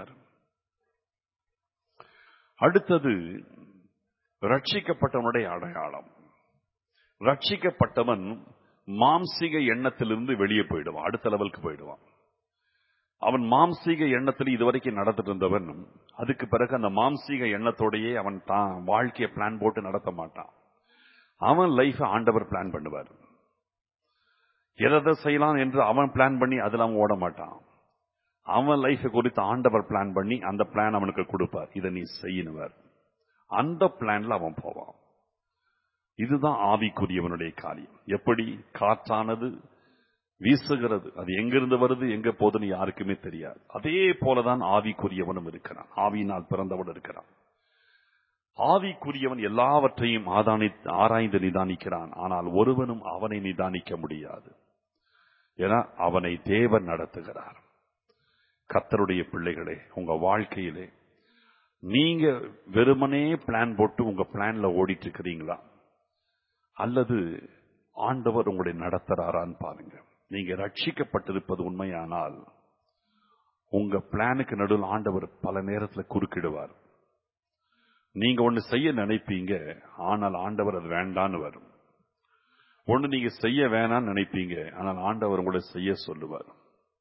அடுத்தது ரட்சிக்கப்பட்டவனுடைய அடையாளம். ரட்சிக்கப்பட்டவன் மாம்சீக எண்ணத்திலிருந்து வெளியே போயிடுவான், அடுத்த லெவலுக்கு போயிடுவான். அவன் மாம்சீக எண்ணத்தில் இதுவரைக்கும் நடத்திட்டு இருந்தவன் அதுக்கு பிறகு அந்த மாம்சீக எண்ணத்தோடையே அவன் தான் வாழ்க்கையை பிளான் போட்டு நடத்த மாட்டான். அவன் லைஃப் ஆண்டவர் பிளான் பண்ணுவார். எதை செய்யலாம் என்று அவன் பிளான் பண்ணி அதுல அவன் ஓட மாட்டான். அவன் லைஃப் குறித்து ஆண்டவர் பிளான் பண்ணி அந்த பிளான் அவனுக்கு கொடுப்பார். இதை நீ செய்யணுவார். அந்த பிளான்ல அவன் போவான். இதுதான் ஆவிக்குரியவனுடைய காரியம். எப்படி காற்றானது வீசுகிறது, அது எங்கிருந்து வருது எங்க போதுன்னு யாருக்குமே தெரியாது. அதே போலதான் ஆவிக்குரியவனும் இருக்கிறான். ஆவியினால் பிறந்தவன் இருக்கிறான். ஆவிக்குரியவன் எல்லாவற்றையும் ஆராய்ந்து நிதானிக்கிறான். ஆனால் ஒருவனும் அவனை நிதானிக்க முடியாது. ஏன்னா அவனை தேவன் நடத்துகிறார். கர்த்தருடைய பிள்ளைகளே, உங்க வாழ்க்கையிலே நீங்க வெறுமனே பிளான் போட்டு உங்க பிளான்ல ஓடிட்டு இருக்கிறீங்களா, அல்லது ஆண்டவர் உங்களை நடத்துறாரான்னு பாருங்க. நீங்க ரட்சிக்கப்பட்டிருப்பது உண்மையானால் உங்க பிளானுக்கு நடுவில் ஆண்டவர் பல நேரத்தில் குறுக்கிடுவார். நீங்க ஒண்ணு செய்ய நினைப்பீங்க, ஆனால் ஆண்டவர் அது வேண்டான்னு வரும். ஒண்ணு நீங்க செய்ய வேணாம்னு நினைப்பீங்க, ஆனால் ஆண்டவர் உங்களை செய்ய சொல்லுவார்.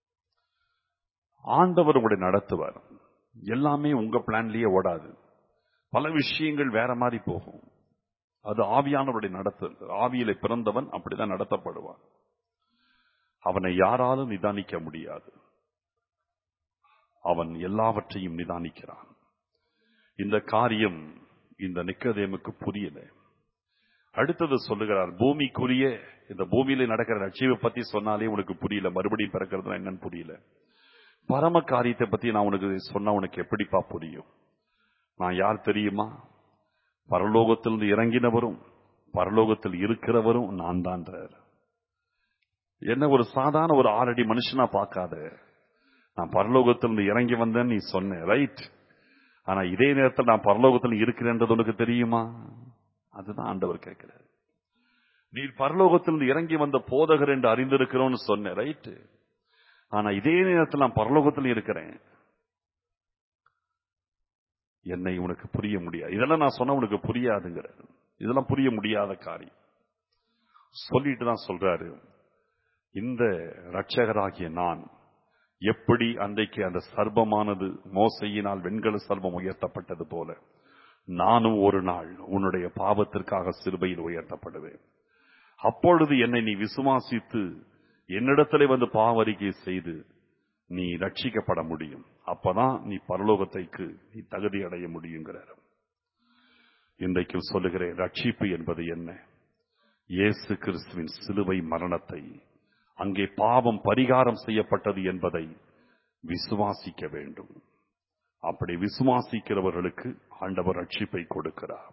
ஆண்டவர் உங்களை நடத்துவார். எல்லாமே உங்க பிளான்லயே ஓடாது. பல விஷயங்கள் வேற மாதிரி போகும். அது ஆவியானவருடைய நடத்து. ஆவியிலே பிறந்தவன் அப்படிதான் நடத்தப்படுவான். அவனை யாராலும் நிதானிக்க முடியாது. அவன் எல்லாவற்றையும் நிதானிக்கிறான். இந்த காரியம் இந்த நிக்கதேமுக்கு புரியல. அடுத்தது சொல்லுகிறார், பூமிக்குரிய இந்த பூமியில நடக்கிற ரட்சிப்பை பத்தி சொன்னாலே உனக்கு புரியல, மறுபடியும் பிறக்கிறது என்னன்னு புரியல. பரம காரியத்தை பத்தி நான் உனக்கு சொன்னா உனக்கு எப்படிப்பா புரியும்? நான் யார் தெரியுமா? பரலோகத்திலிருந்து இறங்கினவரும் பரலோகத்தில் இருக்கிறவரும் நான் தான். என்ன ஒரு சாதாரண ஒரு 6 அடி மனுஷனா பார்க்காத. நான் பரலோகத்திலிருந்து இறங்கி வந்தேன்னு நீ சொன்ன, ரைட். ஆனா இதே நேரத்தில் நான் பரலோகத்தில் இருக்கிறேன்றது உனக்கு தெரியுமா? அதுதான் ஆண்டவர் கேட்கிறார். நீ பரலோகத்திலிருந்து இறங்கி வந்த போதகர் என்று அறிந்திருக்கிறோன்னு சொன்ன, ரைட். ஆனா இதே நேரத்தில் நான் பரலோகத்தில் இருக்கிறேன். என்னை உனக்கு புரிய முடியாது. இதெல்லாம் நான் சொன்ன உனக்கு புரியாதுங்கிற. இதெல்லாம் புரிய முடியாத காரியம் சொல்லிட்டு தான் சொல்றாரு, இந்த இரட்சகராகிய நான் எப்படி அன்றைக்கு அந்த சர்ப்பமானது மோசையினால் வெண்கல சர்ப்பம் உயர்த்தப்பட்டது போல நானும் ஒரு நாள் உன்னுடைய பாவத்திற்காக சிலுவையில் உயர்த்தப்படுவேன். அப்பொழுது என்னை நீ விசுவாசித்து என்னிடத்திலே வந்து பாவ அறிக்கை செய்து நீ ரட்சிக்கப்பட முடியும். அப்பதான் நீ பரலோகத்தைக்கு நீ தகுதி அடைய முடியுங்கிறார். இன்றைக்கு சொல்லுகிறேன், ரட்சிப்பு என்பது என்ன? இயேசு கிறிஸ்துவின் சிலுவை மரணத்தை, அங்கே பாவம் பரிகாரம் செய்யப்பட்டது என்பதை விசுவாசிக்க வேண்டும். அப்படி விசுவாசிக்கிறவர்களுக்கு ஆண்டவர் ரட்சிப்பை கொடுக்கிறார்.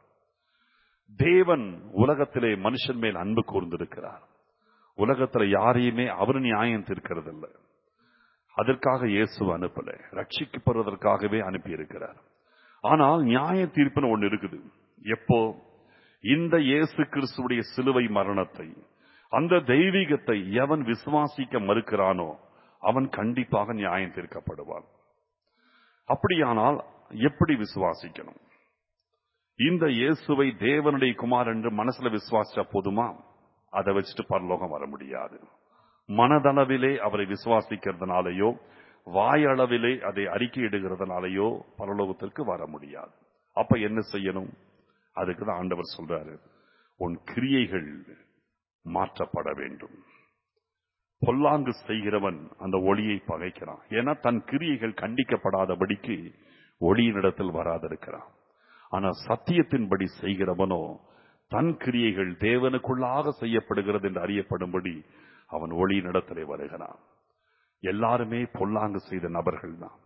தேவன் உலகத்திலே மனுஷன் மேல் அன்பு கூர்ந்திருக்கிறார். உலகத்தில் யாரையுமே அவர் நியாயம் தீர்க்கிறது இல்லை. அதற்காக இயேசு அனுப்பல, ரட்சிக்கப்படுவதற்காகவே அனுப்பி இருக்கிறார். ஆனால் நியாய தீர்ப்புன்னு ஒண்ணு இருக்குது. எப்போ? இந்த இயேசு கிறிஸ்துவுடைய சிலுவை மரணத்தை, அந்த தெய்வீகத்தை எவன் விசுவாசிக்க மறுக்கிறானோ அவன் கண்டிப்பாக நியாயம் தீர்க்கப்படுவான். அப்படியானால் எப்படி விசுவாசிக்கணும்? இந்த இயேசுவை தேவனுடைய குமார் என்று மனசுல விசுவாசிச்சா போதுமா? அதை வச்சுட்டு பரலோகம் வர முடியாது. மனதளவிலே அவரை விசுவாசிக்கிறதுனாலேயோ வாயளவிலே அதை அறிக்கையிடுகிறதுனாலேயோ பரலோகத்திற்கு வர முடியாது. அப்ப என்ன செய்யணும்? அதுக்கு தான் ஆண்டவர் சொல்றாரு, உன் கிரியைகள் மாற்றப்பட வேண்டும். பொல்லாங்கு செய்கிறவன் அந்த ஒளியை பகைக்கிறான். ஏன்னா தன் கிரியைகள் கண்டிக்கப்படாதபடிக்கு ஒளியினிடத்தில் வராதிருக்கிறான். ஆனா சத்தியத்தின்படி செய்கிறவனோ தன் கிரியைகள் தேவனுக்குள்ளாக செய்யப்படுகிறது என்று அறியப்படும்படி அவன் ஒளியினிடத்திலே வருகிறான். எல்லாருமே பொல்லாங்கு செய்த நபர்கள் தான்.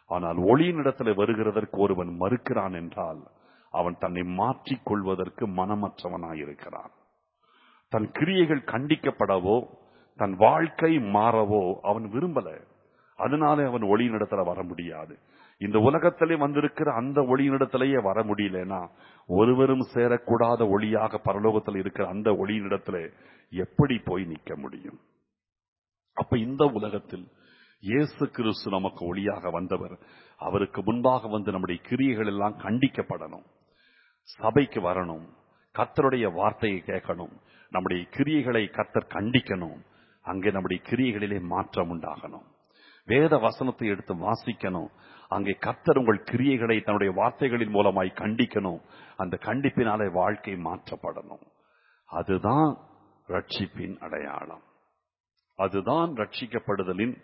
ஆனால் ஒளியினிடத்தில் வருகிறதற்கு ஒருவன் மறுக்கிறான் என்றால் அவன் தன்னை மாற்றிக் கொள்வதற்கு மனமற்றவனாயிருக்கிறான். தன் கிரியைகள் கண்டிக்கப்படவோ தன் வாழ்க்கை மாறவோ அவன் விரும்பல. அதனாலே அவன் ஒளியினிடத்துல வர முடியாது. இந்த உலகத்திலே வந்திருக்கிற அந்த ஒளியினிடத்திலேயே வர முடியலன்னா ஒருவரும் சேரக்கூடாத ஒளியாக பரலோகத்தில் இருக்கிற அந்த ஒளியினிடத்துல எப்படி போய் நிற்க முடியும்? அப்ப இந்த உலகத்தில் இயேசு கிறிஸ்து நமக்கு ஒளியாக வந்தவர். அவருக்கு முன்பாக வந்து நம்முடைய கிரியைகள் எல்லாம் கண்டிக்கப்படணும். சபைக்கு வரணும், கர்த்தருடைய வார்த்தையை கேட்கணும், நம்முடைய கிரியைகளை கர்த்தர் கண்டிக்கணும். அங்கே நம்முடைய கிரியைகளிலே மாற்றம் உண்டாகணும். வேத வசனத்தை எடுத்து வாசிக்கணும். அங்கே கர்த்தர் உங்கள் கிரியைகளை தன்னுடைய வார்த்தைகளின் மூலமாய் கண்டிக்கணும். அந்த கண்டிப்பினாலே வாழ்க்கை மாற்றப்படணும். அதுதான் ரட்சிப்பின் அடையாளம். அதுதான் ரட்சிக்கப்படுதலின்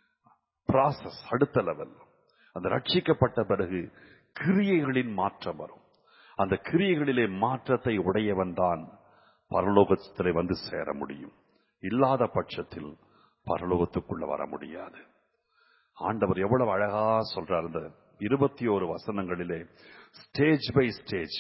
ப்ராசஸ், அடுத்த லெவல். அந்த ரட்சிக்கப்பட்ட பிறகு கிரியைகளின் மாற்றம் வரும். அந்த கிரியைகளிலே மாற்றத்தை உடையவன் தான் பரலோகத்திலே வந்து சேர முடியும். இல்லாத பட்சத்தில் பரலோகத்துக்குள்ள வர முடியாது. ஆண்டவர் எவ்வளவு அழகா சொல்றார் இந்த 21 வசனங்களிலே. ஸ்டேஜ் பை ஸ்டேஜ்,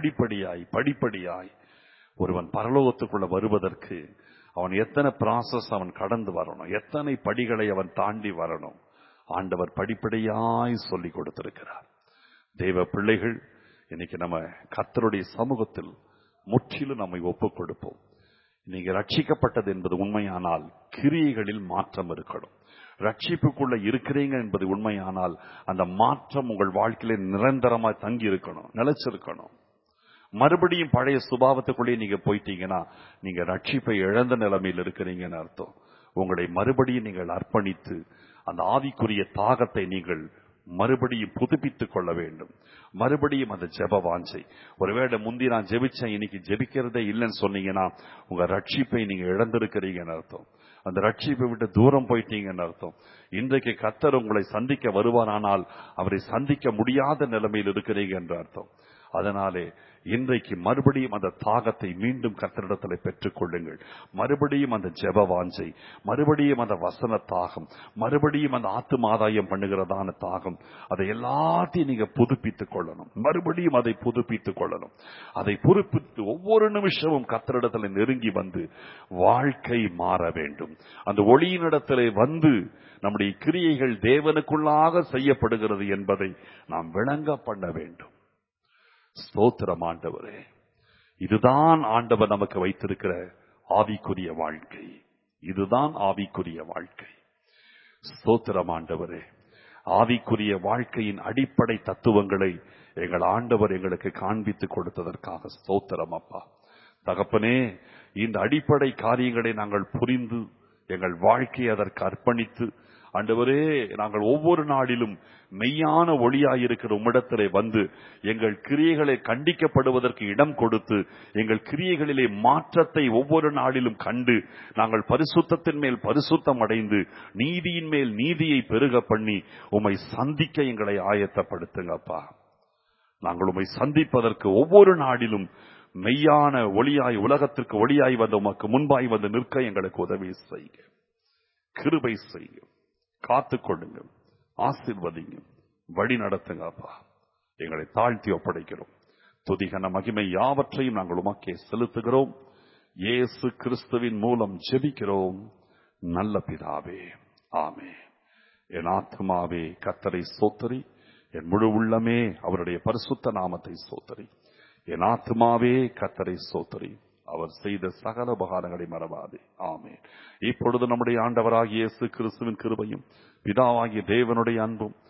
படிப்படியாய் ஒருவன் பரலோகத்துக்குள்ள வருவதற்கு அவன் எத்தனை ப்ராசஸ் அவன் கடந்து வரணும், எத்தனை படிகளை அவன் தாண்டி வரணும், ஆண்டவர் படிப்படியாய் சொல்லி கொடுத்திருக்கிறார். தேவ பிள்ளைகள், இன்னைக்கு நம்ம கர்த்தருடைய சமூகத்தில் முற்றிலும் நம்மை ஒப்புக் கொடுப்போம். நீங்க ரட்சிக்கப்பட்டது என்பது உண்மையானால் கிரியைகளில் மாற்றம் இருக்கணும். ரட்சிப்புக்குள்ள இருக்கிறீங்க என்பது உண்மையானால் அந்த மாற்றம் உங்கள் வாழ்க்கையில நிரந்தரமாக தங்கி இருக்கணும், நிலைச்சிருக்கணும். மறுபடியும் பழைய சுபாவத்துக்குள்ளே நீங்க போயிட்டீங்கன்னா நீங்க ரட்சிப்பை இழந்த நிலைமையில் இருக்கிறீங்கன்னு அர்த்தம். உங்களை மறுபடியும் நீங்கள் அர்ப்பணித்து அந்த ஆவிக்குரிய தாகத்தை நீங்கள் மறுபடியும் புதுப்பித்துக் கொள்ள வேண்டும். மறுபடியும் அந்த ஜெப வாஞ்சை. ஒருவேளை முந்தி நான் ஜெபிச்சேன், இன்னைக்கு ஜெபிக்கிறதே இல்லைன்னு சொன்னீங்கன்னா உங்க ரட்சிப்பை நீங்க இழந்திருக்கிறீங்கன்னு அர்த்தம். அந்த ரட்சிப்பை விட்டு தூரம் போயிட்டீங்கன்னு அர்த்தம். இன்றைக்கு கர்த்தர் உங்களை சந்திக்க வருவாரானால் அவரை சந்திக்க முடியாத நிலைமையில் இருக்கிறீங்க என்று அர்த்தம். அதனாலே இன்றைக்கு மறுபடியும் அந்த தாகத்தை மீண்டும் கர்த்தரிடத்தில் பெற்றுக் கொள்ளுங்கள். மறுபடியும் அந்த ஜெப வாஞ்சை, மறுபடியும் அந்த வசன தாகம், மறுபடியும் அந்த ஆத்துமாதாயம் பண்ணுகிறதான தாகம், அதை எல்லாத்தையும் நீங்க புதுப்பித்துக் கொள்ளணும். மறுபடியும் அதை புதுப்பித்துக் கொள்ளணும். அதை புதுப்பித்து ஒவ்வொரு நிமிஷமும் கர்த்தரிடத்தில் நெருங்கி வந்து வாழ்க்கை மாற வேண்டும். அந்த ஒளியினிடத்திலே வந்து நம்முடைய கிரியைகள் தேவனுக்குள்ளாக செய்யப்படுகிறது என்பதை நாம் விளங்க பண்ண வேண்டும். ஸ்தோத்திரம் ஆண்டவரே. இதுதான் ஆண்டவர் நமக்கு வைத்திருக்கிற ஆவிக்குரிய வாழ்க்கை. இதுதான் ஆவிக்குரிய வாழ்க்கை. ஸ்தோத்திரம் ஆண்டவரே. ஆவிக்குரிய வாழ்க்கையின் அடிப்படை தத்துவங்களை எங்கள் ஆண்டவர் எங்களுக்கு காண்பித்து கொடுத்ததற்காக ஸ்தோத்திரம் அப்பா. தகப்பனே, இந்த அடிப்படை காரியங்களை நாங்கள் புரிந்து எங்கள் வாழ்க்கையை அதற்கு அர்ப்பணித்து ஆண்டவரே, நாங்கள் ஒவ்வொரு நாளிலும் மெய்யான ஒளியாயிருக்கிற உம்மிடத்திலே வந்து எங்கள் கிரியைகளை கண்டிக்கப்படுவதற்கு இடம் கொடுத்து எங்கள் கிரியைகளிலே மாற்றத்தை ஒவ்வொரு நாளிலும் கண்டு நாங்கள் பரிசுத்தத்தின் மேல் பரிசுத்தம் அடைந்து நீதியின் மேல் நீதியை பெருக பண்ணி உம்மை சந்திக்க எங்களை ஆயத்தப்படுத்துங்கப்பா. நாங்கள் உம்மை சந்திப்பதற்கு ஒவ்வொரு நாளிலும் மெய்யான ஒளியாய், உலகத்திற்கு ஒளியாய் வந்த உமக்கு முன்பாய் வந்து நிற்க எங்களுக்கு உதவி செய்யுங்க, கிருபை செய்யுங்க, காத்துக்கொள்ளுங்க, ஆசீர்வதிங்க, வழி நடத்துங்கப்பா. எங்களை தாழ்த்தி ஒப்படைக்கிறோம். துதிகன மகிமை யாவற்றையும் நாங்கள் உமக்கே செலுத்துகிறோம். இயேசு கிறிஸ்துவின் மூலம் ஜெபிக்கிறோம் நல்ல பிதாவே, ஆமென். என் ஆத்துமாவே கர்த்தரை ஸ்தோத்திரி, என் முழு உள்ளமே அவருடைய பரிசுத்த நாமத்தை ஸ்தோத்திரி. என் ஆத்துமாவே கர்த்தரை ஸ்தோத்திரி, அவர் செய்த சகல உபகாரங்களை மறவாதே. ஆமென். இப்பொழுது நம்முடைய ஆண்டவராகிய இயேசு கிறிஸ்துவின் கிருபையும் பிதாவாகிய தேவனுடைய அன்பும்